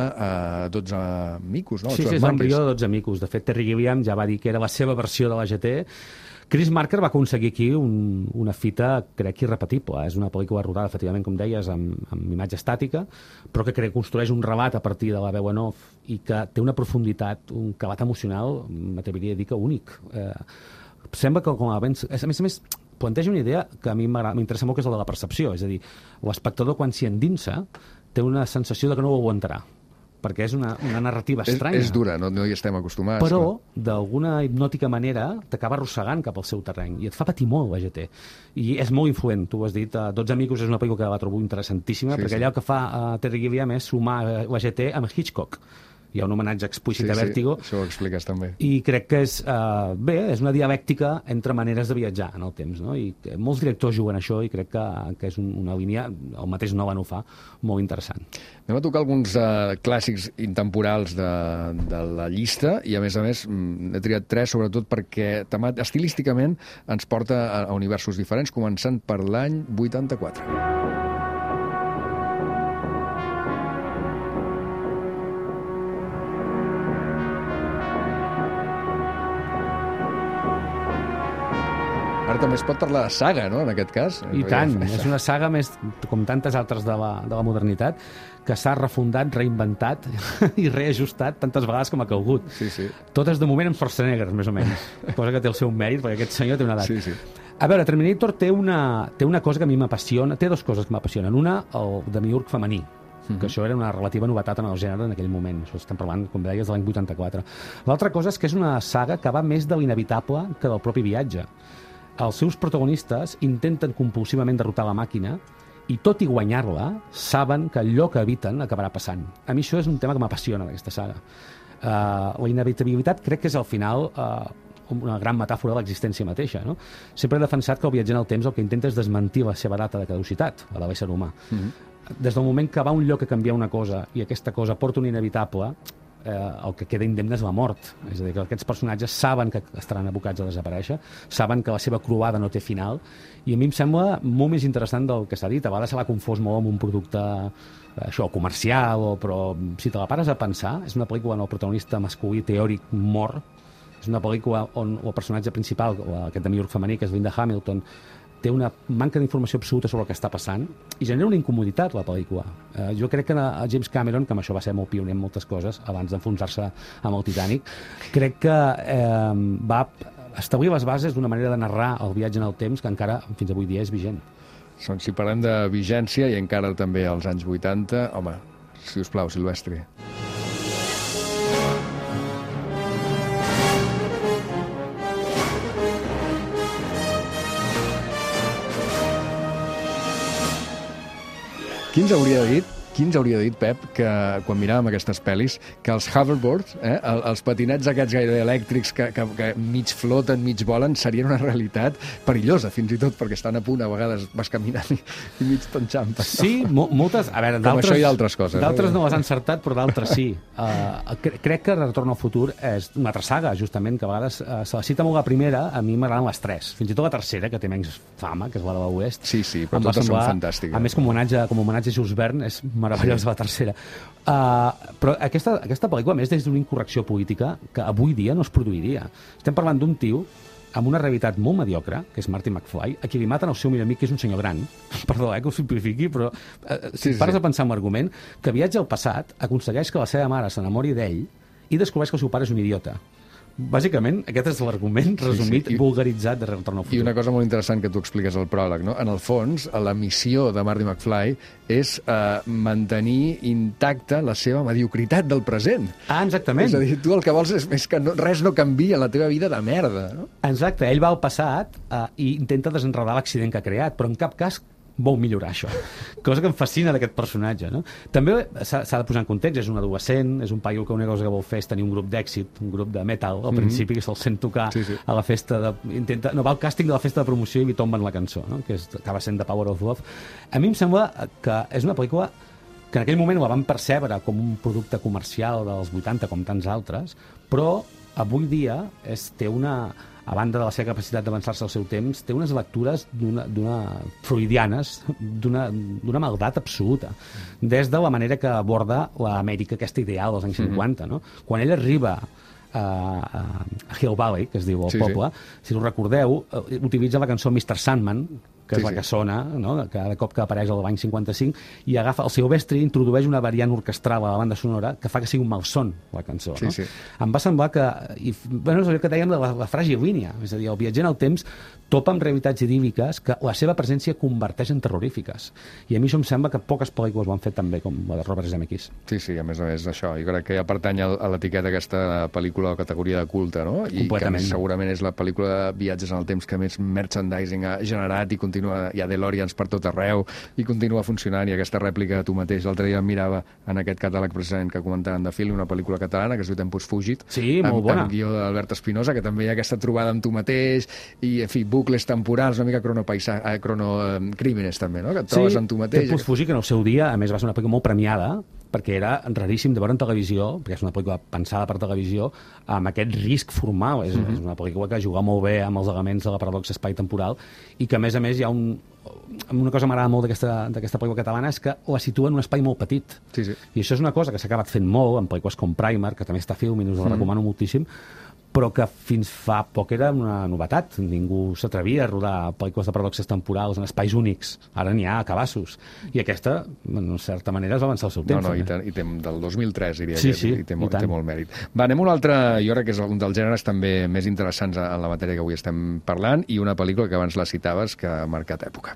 12 micos, no? Sí, és l'embrió de 12 micos. De fet, Terry Gilliam ja va dir que era la seva versió de la GT. Chris Marker va aconseguir aquí una fita, crec, irrepetible. És una pel·lícula rodada, efectivament, com deies, amb imatge estàtica, però que construeix un relat a partir de la veu en off i que té una profunditat, un calat emocional, m'atreviria a dir que únic. Sembla que, com a més, planteja una idea que a mi m'interessa molt, que és la de la percepció. És a dir, l'espectador, quan s'hi endinsa, té una sensació de que no ho aguantarà, perquè és una narrativa estranya. És dura, no hi estem acostumats. Però, d'alguna hipnòtica manera, t'acaba arrossegant cap al seu terreny i et fa patir molt la GT. I és molt influent, tu ho has dit. 12 amigos és una pel·lícula que la trobo interessantíssima, perquè allà el que fa Terry Gilliam és sumar la GT amb Hitchcock. Hi ha un homenatge explícit a Vértigo. Això ho expliques també. I crec que és una dialèctica entre maneres de viatjar en el temps, no? I molts directors juguen això i crec que és una línia, el mateix Nolan ho fa, molt interessant. Anem a tocar alguns clàssics intemporals de la llista i, a més, he triat 3, sobretot perquè estilísticament ens porta a universos diferents, començant per l'any 84. Ara també es pot parlar de saga, no?, en aquest cas. I tant, és una saga més, com tantes altres de la modernitat, que s'ha refundat, reinventat i reajustat tantes vegades com ha calgut. Totes, de moment, amb Schwarzenegger, més o menys. Cosa que té el seu mèrit, perquè aquest senyor té una edat. A veure, Terminator té una cosa que a mi m'apassiona, té 2 coses que m'apassionen. Una, el demiurg femení, que això era una relativa novetat en el gènere en aquell moment. Això estem parlant, com deies, de l'any 84. L'altra cosa és que és una saga que va més de l'inevitable que del propi viatge. Els seus protagonistes intenten compulsivament derrotar la màquina i, tot i guanyar-la, saben que allò que eviten acabarà passant. A mi això és un tema que m'apassiona d'aquesta saga. La inevitabilitat crec que és al final una gran metàfora de l'existència mateixa, no? Sempre he defensat que el viatger en el temps el que intenta és desmentir la seva data de caducitat, la de l'ésser humà. Des del moment que va a un lloc a canviar una cosa i aquesta cosa porta un inevitable, el que queda indemne és la mort. És a dir, que aquests personatges saben que estaran abocats a desaparèixer, saben que la seva croada no té final, i a mi em sembla molt més interessant del que s'ha dit. A vegades se l'ha confós molt amb un producte comercial, però si te la pares a pensar, és una pel·lícula on el protagonista masculí teòric mor, és una pel·lícula on el personatge principal, aquest demiurg femení, que és Linda Hamilton, té una manca d'informació absoluta sobre el que està passant i genera una incomoditat la pel·lícula. Jo crec que James Cameron, que amb això va ser molt pioner en moltes coses abans d'enfonsar-se amb el Titanic, crec que va establir les bases d'una manera de narrar el viatge en el temps que encara fins avui dia és vigent. Si parlem de vigència i encara també als anys 80, home, si us plau, Silvestri. Qui ens hauria dit, Pep, que quan miràvem aquestes pel·lis, que els hoverboards, els patinets aquests gairebé elèctrics que mig floten, mig volen, serien una realitat perillosa, fins i tot, perquè estan a punt, a vegades vas caminant i mig t'enxampes. Sí, moltes... A veure, com això i d'altres coses. D'altres no les han encertat, però d'altres sí. Crec que Retorn al futur és una altra saga, justament, que a vegades se la cita molt la primera, a mi m'agraden les tres. Fins i tot la tercera, que té menys fama, que és la de l'Oest. Sí, però totes són fantàstiques. A més, com homenatge a Jules Verne, és meravellosa la tercera. Però aquesta pel·lícula, a més, és d'una incorrecció política que avui dia no es produiria. Estem parlant d'un tio amb una realitat molt mediocre, que és Marty McFly, a qui li maten el seu millor amic, que és un senyor gran. Perdó, que ho simplifiqui, però si pares a pensar en l'argument, que viatja al passat, aconsegueix que la seva mare s'enamori d'ell i descobreix que el seu pare és un idiota. Bàsicament, aquest és l'argument resumit, vulgaritzat de Retorn al futur. I una cosa molt interessant que tu expliques al pròleg, no? En el fons, la missió de Marty McFly és mantenir intacta la seva mediocritat del present. Exactament. És a dir, tu el que vols és que res no canvia en la teva vida de merda, no? Exacte, ell va al passat i intenta desenredar l'accident que ha creat, però en cap cas vol millorar això. Cosa que em fascina d'aquest personatge, no? També s'ha de posar en context, és un adolescent, és un paio que una cosa que vol fer és tenir un grup d'èxit, un grup de metal, al principi, que se'l sent tocar a la festa va al càsting de la festa de promoció i li tomben la cançó, no? Que acaba sent The Power of Love. A mi em sembla que és una pel·lícula que en aquell moment la van percebre com un producte comercial dels 80, com tants altres, però avui dia té a banda de la seva capacitat d'avançar-se al seu temps, té unes lectures freudianes, d'una maldat absoluta. Des de la manera que aborda l'Amèrica, aquesta ideal dels anys 50, no? Quan ell arriba a Hill Valley, que es diu el poble, si us recordeu, utilitza la cançó Mr. Sandman, que és la que sona, no? Cada cop que apareix a l'any 55, i agafa el Silvestri i introdueix una variant orquestral a la banda sonora que fa que sigui un malson, la cançó. No? Em va semblar que... és allò que dèiem de la fràgil línia, és a dir, el viatger en el temps topa amb realitats idíl·liques que la seva presència converteix en terrorífiques. I a mi això em sembla que poques pel·lícules ho han fet tan bé com la de Robert Zemeckis. Sí, a més això. Jo crec que ja pertany a l'etiqueta aquesta pel·lícula o categoria de culte, no? I que segurament és la pel·lícula de viatges en el temps que més merchandising ha generat i continua, hi ha DeLoreans per tot arreu i continua funcionant, i aquesta rèplica tu mateix l'altre dia em mirava en aquest catàleg precisament que comentaven de Film, una pel·lícula catalana que es diu Tempus Fugit, molt bona, amb guió d'Albert Espinosa, que també hi ha aquesta trobada amb tu mateix i, en fi, bucles temporals, una mica cronocrímenes també, no? Que et trobes amb tu mateix. Tempus Fugit, que en el seu dia, a més, va ser una pel·lícula molt premiada, perquè era raríssim de veure en televisió, perquè és una pel·lícula pensada per televisió, amb aquest risc formal. És una pel·lícula que juga molt bé amb els elements de la paradoxa espai-temporal i que, a més, hi ha una cosa que m'agrada molt d'aquesta pel·lícula catalana és que la situa en un espai molt petit. I això és una cosa que s'ha acabat fent molt en pel·lícules com Primer, que també està a Film i us la recomano moltíssim, però que fins fa poc era una novetat. Ningú s'atrevia a rodar pel·lícules de paradoxes temporals en espais únics. Ara n'hi ha a cabassos. I aquesta, en certa manera, es va avançar el seu temps. I té del 2003, diria que i té molt mèrit. Va, anem a un altre, jo crec que és un dels gèneres també més interessants en la matèria que avui estem parlant, i una pel·lícula que abans la citaves que ha marcat època.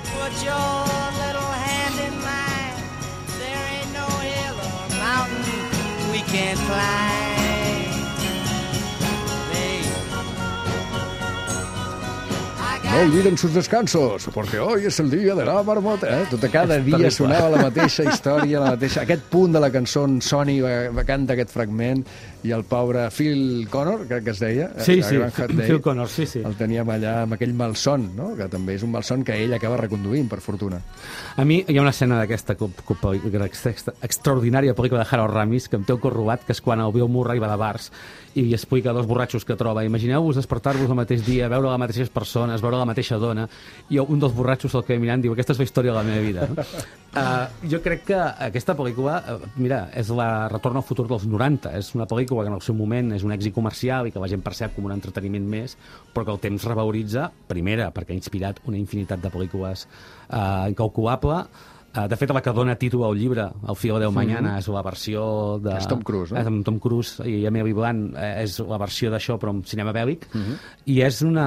No olviden sus descansos, porque hoy es el día de la marmota. Cada dia sonava la mateixa història, aquest punt de la cançó, Sony va cantar aquest fragment, i el pobre Phil Connor, crec que es deia, Phil Connor, el teníem allà amb aquell malson, no? Que també és un malson que ell acaba reconduint, per fortuna. A mi hi ha una escena d'aquesta extraordinària pel·lícula de Harold Ramis que em té el cor robat, que és quan el Bill Murray va de bars i explica dos borratxos que troba. Imagineu-vos despertar-vos el mateix dia, veure les mateixes persones, veure la mateixa dona, i un dels borratxos el que mirant diu: aquesta és la història de la meva vida. No? Jo crec que aquesta pel·lícula, mira, és la Retorn al futur dels 90. És una pel·lícula que en el seu moment és un èxit comercial i que la gent percep com un entreteniment més, però que el temps revaloritza, primera, perquè ha inspirat una infinitat de pel·lícules incalculable. De fet, la que dona títol al llibre, El filo del mañana, és la versió de... És Tom Cruise, no? És amb Tom Cruise i Emily Blunt, és la versió d'això, però amb cinema bèl·lic. I és una...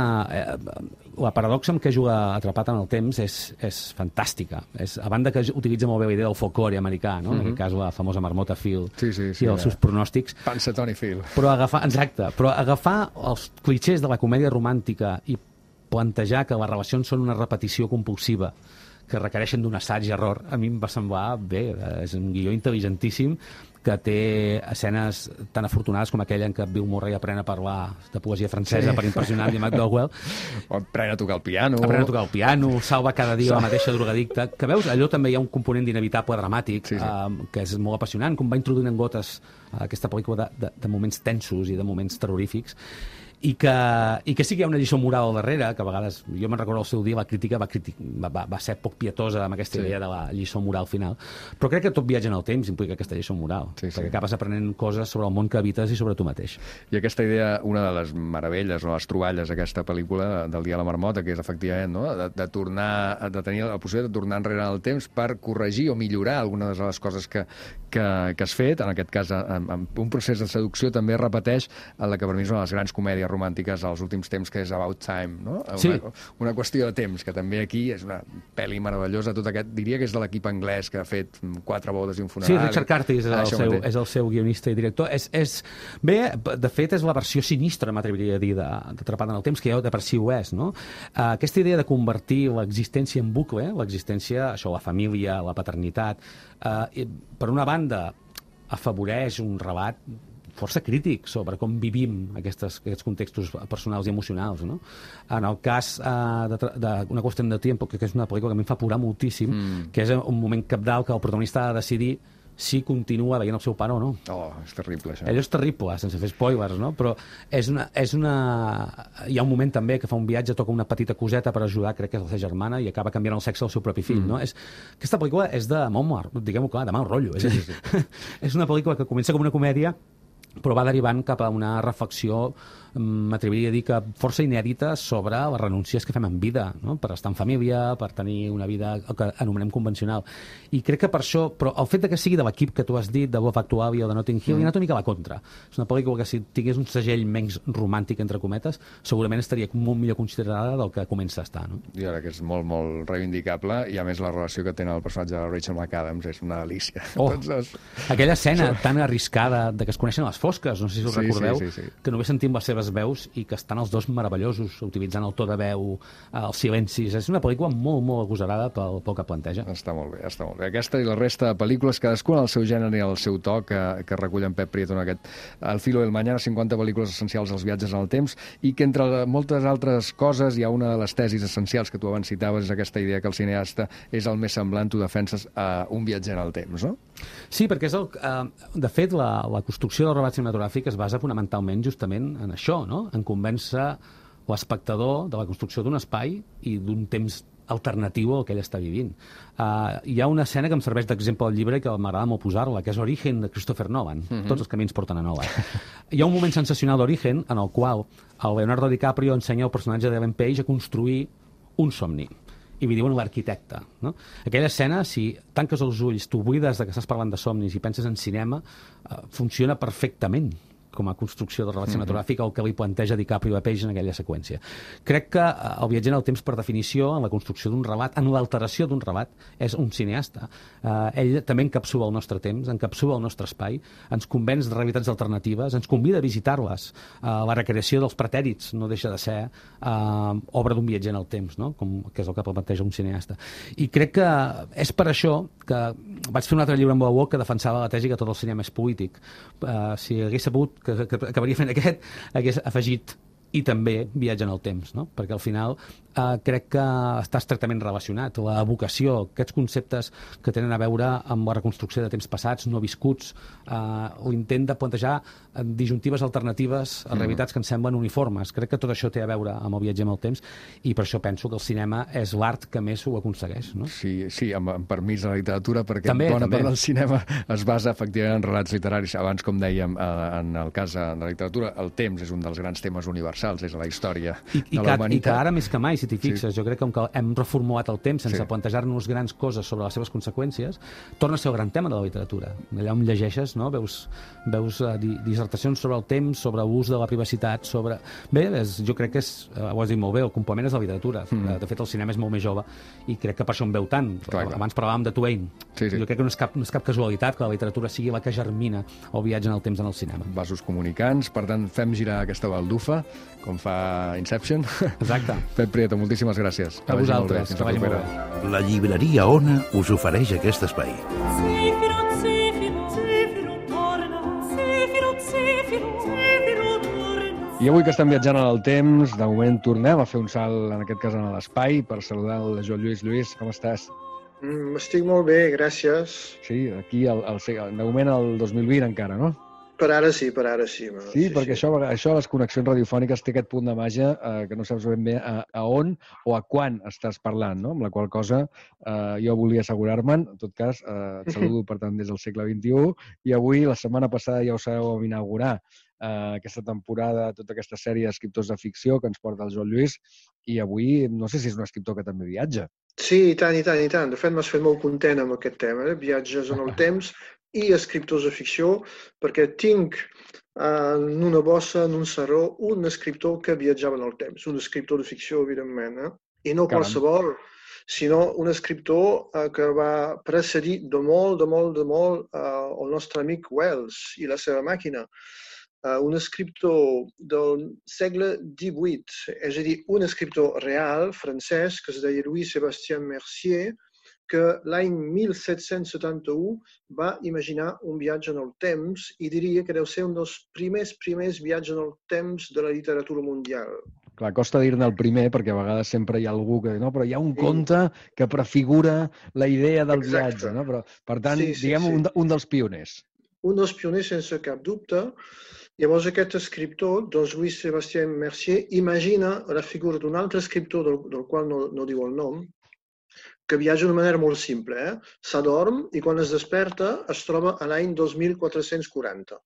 La paradoxa amb què juga Atrapat en el temps és fantàstica. A banda que utilitza molt bé la idea del folklore americà, no? En aquest cas la famosa marmota Phil i els seus pronòstics. Pansa Tony Phil. Però agafar els clixés de la comèdia romàntica i plantejar que les relacions són una repetició compulsiva que requereixen d'un assaig i error, a mi em va semblar bé, és un guió intel·ligentíssim que té escenes tan afortunades com aquella en què Bill Murray aprèn a parlar de poesia francesa per impressionar Andy McDowell. O aprèn a tocar el piano. Salva cada dia la mateixa drogadicta. Que veus, allò també hi ha un component d'inevitable dramàtic, que és molt apassionant, com va introduint en gotes aquesta pel·lícula de moments tensos i de moments terrorífics. I que sí que hi ha una lliçó moral al darrere, que a vegades, jo me'n recordo el seu dia, la crítica va ser poc pietosa amb aquesta idea de la lliçó moral final, però crec que tot viatge en el temps implica aquesta lliçó moral, perquè acabes aprenent coses sobre el món que habites i sobre tu mateix. I aquesta idea, una de les meravelles o les troballes d'aquesta pel·lícula del Dia de la Marmota, que és efectivament, no? de tenir la possibilitat de tornar enrere en el temps per corregir o millorar algunes de les coses que has fet, en aquest cas amb un procés de seducció també es repeteix en la que per mi és una de les grans comèdies romàntiques als últims temps, que és About Time, no? Una qüestió de temps, que també aquí és una pel·li meravellosa, tot aquest, diria que és de l'equip anglès que ha fet 4 bodes i un funeral. Sí, Richard Curtis és el seu guionista i director. Bé, de fet, és la versió sinistra, m'atreviria a dir, d'Atrapat en el temps, que ja de per si ho és, no? Aquesta idea de convertir l'existència en bucle, l'existència, això, la família, la paternitat, per una banda, afavoreix un relat força crític sobre com vivim aquests contextos personals i emocionals, no? En el cas d'Una qüestió de temps, que és una pel·lícula que a mi em fa plorar moltíssim, que és un moment cabdal que el protagonista ha de decidir si continua veient el seu pare o no. És terrible, això. Allò és terrible, sense fer spoilers, no? Però hi ha un moment també que fa un viatge, toca una petita coseta per ajudar, crec que és la seva germana, i acaba canviant el sexe del seu propi fill, no? Aquesta pel·lícula és de diguem-ho clar, de mal rotllo. És una pel·lícula que comença com una comèdia, però va derivant cap a una reflexió, m'atreviria a dir que força inèdita, sobre les renúncies que fem en vida, no? Per estar en família, per tenir una vida que anomenem convencional. I crec que per això, però el fet que sigui de l'equip que tu has dit, de Love Actually o de Notting Hill, hi ha anat una mica a la contra. És una pel·lícula que si tingués un segell menys romàntic, entre cometes, segurament estaria molt millor considerada del que comença a estar, no? I ara que és molt, molt reivindicable, i a més la relació que té el personatge de Rachel McAdams és una delícia. Aquella escena tan arriscada de que es coneixen a les fosques, no sé si us recordeu, que només sentim les seves veus i que estan els dos meravellosos, utilitzant el to de veu, els silencis. És una pel·lícula molt, molt agosarada pel que planteja. Està molt bé, està molt bé. Aquesta i la resta de pel·lícules, cadascuna al seu gènere i al seu to, que recullen Pep Prieto en aquest El filo del mañana, 50 pel·lícules essencials als viatges en el temps, i que entre moltes altres coses hi ha una de les tesis essencials que tu abans citaves, és aquesta idea que el cineasta és el més semblant, tu defenses, a un viatger en el temps, no? Sí, perquè és de fet, la construcció del relat cinematogràfic es basa fonamentalment justament en això, no? En convèncer l'espectador de la construcció d'un espai i d'un temps alternatiu al que ell està vivint. Hi ha una escena que em serveix d'exemple al llibre i que m'agrada molt posar-la, que és Origen de Christopher Nolan. Tots els camins porten a Nolan. Hi ha un moment sensacional d'Origen en el qual el Leonardo DiCaprio ensenya al personatge d'Ellen Page a construir un somni. I li diuen l'arquitecte, no? Aquella escena, si tanques els ulls, t'oblides que estàs parlant de somnis i penses en cinema, funciona perfectament com a construcció de relat cinematogràfic el que li planteja DiCaprio a Page en aquella seqüència. Crec que el viatger en el temps, per definició, en la construcció d'un relat, en l'alteració d'un relat, és un cineasta. Ell també encapsula el nostre temps, encapsula el nostre espai, ens convenç de realitats alternatives, ens convida a visitar-les. La recreació dels pretèrits no deixa de ser obra d'un viatger en el temps, no? Que és el que planteja un cineasta. I crec que és per això que vaig fer un altre llibre amb Boa que defensava la tesi que tot el cinema és polític. Si hagués sabut que acabaria fent aquest, hagués afegit i també viatge en el temps, no? Perquè al final crec que està estretament relacionat. La evocació, aquests conceptes que tenen a veure amb la reconstrucció de temps passats, no viscuts, l'intent de plantejar disjuntives alternatives a realitats que ens semblen uniformes. Crec que tot això té a veure amb el viatge en el temps i per això penso que el cinema és l'art que més ho aconsegueix, no? Sí, amb permís de la literatura, perquè també, bona també. part del cinema es basa efectivament en relats literaris. Abans, com dèiem, en el cas de la literatura, el temps és un dels grans temes universals, és la història de la humanitat. I que ara més que mai, si t'hi fixes, jo crec que com que hem reformulat el temps sense Sí. plantejar-nos grans coses sobre les seves conseqüències, torna a ser el gran tema de la literatura. Allà on llegeixes, no? Veus dissertacions sobre el temps, sobre l'ús de la privacitat, sobre... Bé, jo crec que és, ho has dit molt bé, el complement és la literatura. De fet, el cinema és molt més jove i crec que per això en veu tant. Clar. Abans parlàvem de Twain. Sí. Jo crec que no és cap casualitat que la literatura sigui la que germina el viatge en el temps en el cinema. Vasos comunicants, per tant, fem girar aquesta baldufa, com fa Inception. Exacte. Pep Prieto, moltíssimes gràcies. A vosaltres, Fins que la vagi molt propera. bé. La llibreria Ona us ofereix aquest espai. Zefiro, Zefiro, Zefiro torna, Zefiro, Zefiro, Zefiro torna. I avui que estem viatjant en el temps, de moment tornem a fer un salt, en aquest cas en l'espai, per saludar el Joan Lluís. Lluís, com estàs? Estic molt bé, gràcies. Sí, aquí, de moment, el 2020 encara, no? Per ara sí. Sí, perquè això, les connexions radiofòniques té aquest punt de màgia que no saps ben bé a on o a quan estàs parlant, no? Amb la qual cosa jo volia assegurar-me'n. En tot cas, et saludo, per tant, des del segle XXI. I avui, la setmana passada, ja ho sabeu, vam inaugurar aquesta temporada, tota aquesta sèrie d'escriptors de ficció que ens porta el Joan Lluís. I avui, no sé si és un escriptor que també viatja. Sí, i tant. De fet, m'has fet molt content amb aquest tema, viatges en el temps i escriptors de ficció, perquè tinc en una bossa, en un sarró, un escriptor que viatjava en el temps, un escriptor de ficció, evidentment, i no qualsevol, sinó un escriptor que va precedir de molt el nostre amic Wells i la seva màquina. Un escriptor del segle XVIII, és a dir, un escriptor real, francès, que es deia Louis-Sébastien Mercier, que l'any 1771 va imaginar un viatge en el temps i diria que deu ser un dels primers viatges en el temps de la literatura mundial. Clar, costa dir-ne el primer, perquè a vegades sempre hi ha algú que... No, però hi ha un conte que prefigura la idea del viatge, no? Però, per tant, diguem, un dels pioners. Un dels pioners, sense cap dubte. Llavors, aquest escriptor, doncs Louis-Sébastien Mercier, imagina la figura d'un altre escriptor, del qual no diu el nom, que viatja d'una manera molt simple. S'adorm i quan es desperta es troba a l'any 2440.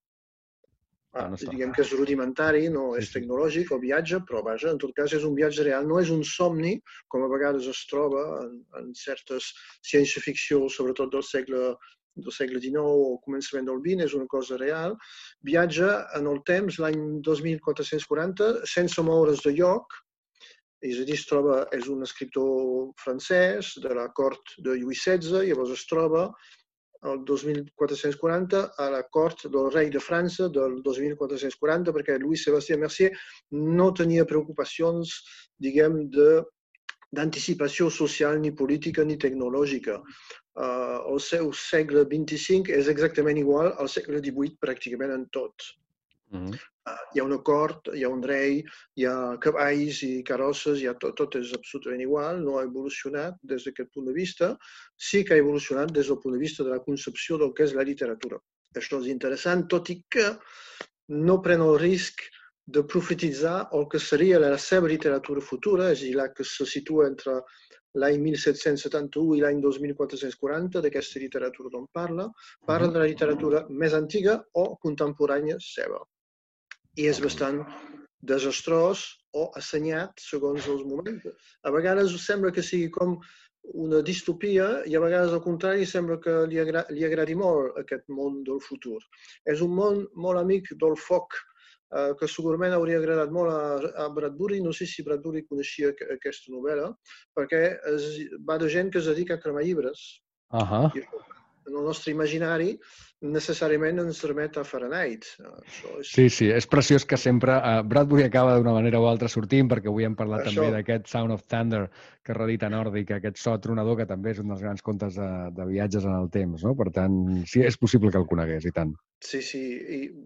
Diguem que és rudimentari, no és tecnològic el viatge, però vaja, en tot cas és un viatge real, no és un somni, com a vegades es troba en certes ciència-ficció, sobretot del segle XIX o començament del XX, és una cosa real. Viatja en el temps l'any 2440 sense moure's de lloc, és a dir, és un escriptor francès de la cort de Lluís XVI, llavors es troba el 2440 a la cort del rei de França del 2440, perquè Louis-Sébastien Mercier no tenia preocupacions, diguem, d'anticipació social, ni política, ni tecnològica. El seu segle XXV és exactament igual al segle XVIII pràcticament en tot. Hi ha una cort, hi ha un rei, hi ha cavalls i carrosses, tot és absolutament igual, no ha evolucionat des d'aquest punt de vista, sí que ha evolucionat des del punt de vista de la concepció del que és la literatura. Això és interessant, tot i que no pren el risc de profetitzar el que seria la seva literatura futura, és a dir, la que se situa entre l'any 1771 i l'any 2440, d'aquesta literatura d'on parla de la literatura més antiga o contemporània seva. I és bastant desastrós o assenyat segons els moments. A vegades sembla que sigui com una distopia i a vegades al contrari sembla que li agradi molt aquest món del futur. És un món molt amic del foc, que segurament hauria agradat molt a Bradbury. No sé si Bradbury coneixia aquesta novel·la, perquè va de gent que es dedica a cremar llibres. I en el nostre imaginari necessàriament ens remet a Fahrenheit. Sí, és preciós que sempre Bradbury acaba d'una manera o altra sortint, perquè avui hem parlat també d'aquest Sound of Thunder que redita Nòrdic, aquest so tronador, que també és un dels grans contes de viatges en el temps, no? Per tant, sí, és possible que el conegués, i tant. Sí, i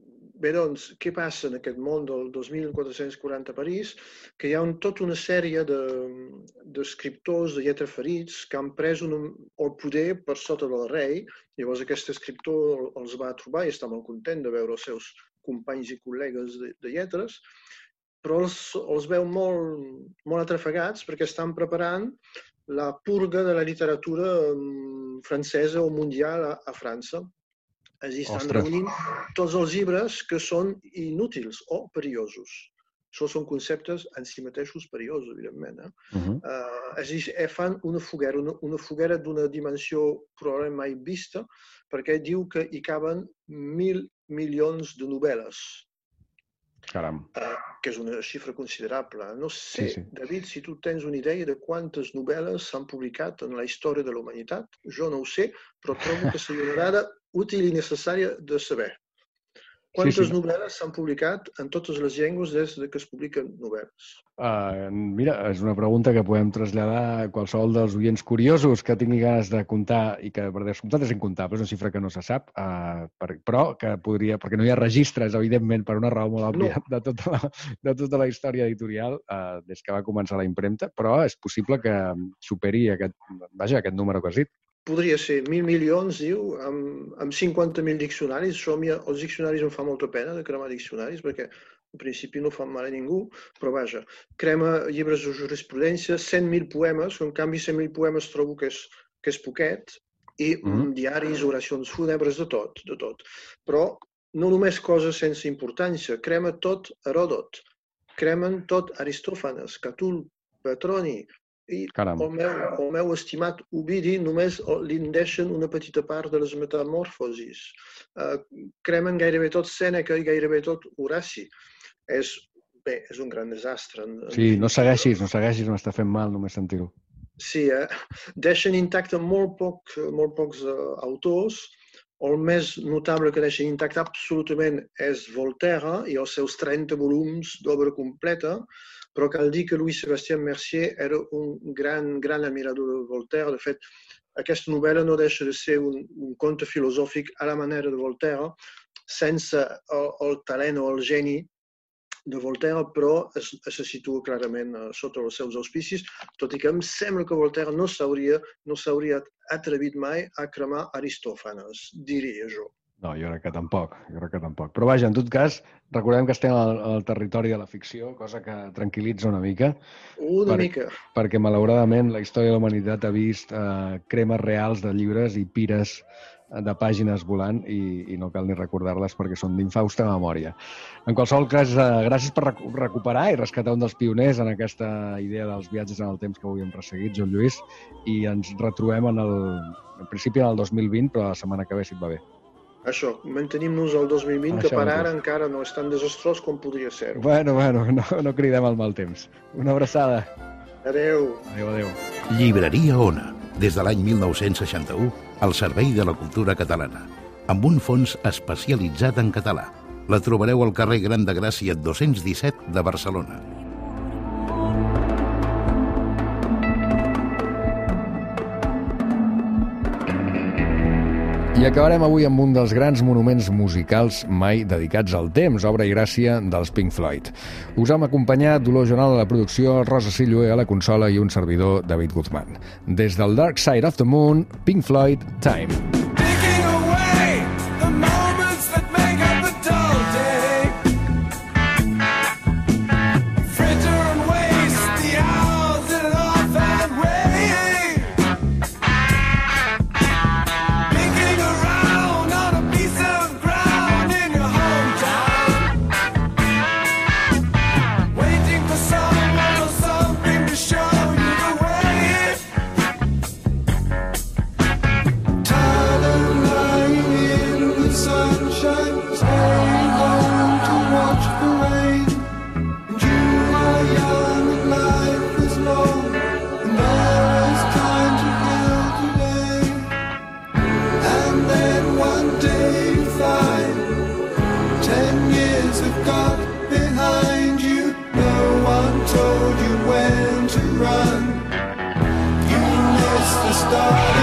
Bé, doncs, què passa en aquest món del 2440 a París? Que hi ha tota una sèrie d'escriptors de lletra ferits que han pres el poder per sota del rei. Llavors aquest escriptor els va trobar i està molt content de veure els seus companys i col·legues de lletres, però els veu molt atrafegats perquè estan preparant la purga de la literatura francesa o mundial a França. És a dir, estan reunint tots els llibres que són inútils o perillosos. Això són conceptes en si mateixos perillosos, evidentment. És a dir, fan una foguera d'una dimensió probablement mai vista, perquè diu que hi caben 1.000 milions de novel·les. Caram. Que és una xifra considerable. No sé, David, si tu tens una idea de quantes novel·les s'han publicat en la història de la humanitat. Jo no ho sé, però trobo que seria una dada útil i necessària de saber. Quantes novel·les s'han publicat en totes les llengües des que es publiquen novel·les? Mira, és una pregunta que podem traslladar a qualsevol dels oients curiosos que tingui ganes de comptar i que per descomptat és incomptable, és una xifra que no se sap, però que podria, perquè no hi ha registres, evidentment, per una raó molt àmplia de tota la història editorial des que va començar la impremta, però és possible que superi aquest número que has dit. Podria ser 1.000 milions, diu, amb 50.000 diccionaris. Això a mi, els diccionaris em fa molta pena de cremar diccionaris, perquè en principi no fan mal a ningú, però vaja, crema llibres de jurisprudència, 100.000 poemes, en canvi 100.000 poemes trobo que és poquet, i diaris, oracions fúnebres, de tot. Però no només coses sense importància, crema tot Heròdot, cremen tot Aristòfanes, Catul, Petroni, i el meu estimat Ovidi només li deixen una petita part de les metamorfosis. Cremen gairebé tot Sèneca i gairebé tot Horaci. És un gran desastre. Sí, no segueixis, m'està fent mal només sentir-ho. Sí, deixen intacte molt pocs autors. El més notable que deixen intacte absolutament és Voltaire i els seus 30 volums d'obra completa, però cal dir que Louis-Sébastien Mercier era un gran admirador de Voltaire. De fet, aquesta novel·la no deixa de ser un conte filosòfic a la manera de Voltaire, sense el talent o el geni de Voltaire, però se situa clarament sota els seus auspicis, tot i que em sembla que Voltaire no s'hauria atrevit mai a cremar Aristòfanes, diria jo. No, jo crec que tampoc. Però vaja, en tot cas, recordem que estem al territori de la ficció, cosa que tranquil·litza una mica. Mica. Perquè, malauradament, la història de la humanitat ha vist cremes reals de llibres i pires de pàgines volant i no cal ni recordar-les perquè són d'infausta memòria. En qualsevol cas, gràcies per recuperar i rescatar un dels pioners en aquesta idea dels viatges en el temps que avui hem resseguit, Joan Lluís, i ens retrobem en principi en el 2020, però la setmana que ve, si et va bé. Això, mantenim-nos al 2020, que per ara encara no és tan desastrós com podria ser. Bueno, no cridem al mal temps. Una abraçada. Adéu. Adéu. Llibreria Ona, des de l'any 1961, al servei de la cultura catalana, amb un fons especialitzat en català. La trobareu al carrer Gran de Gràcia 217 de Barcelona. I acabarem avui amb un dels grans monuments musicals mai dedicats al temps, obra i gràcia dels Pink Floyd. Us hem acompanyat Dolors Jonal a la producció, Rosa Silloé a la consola i un servidor, David Guzmán. Des del Dark Side of the Moon, Pink Floyd, Time. Told you when to run. You missed the start.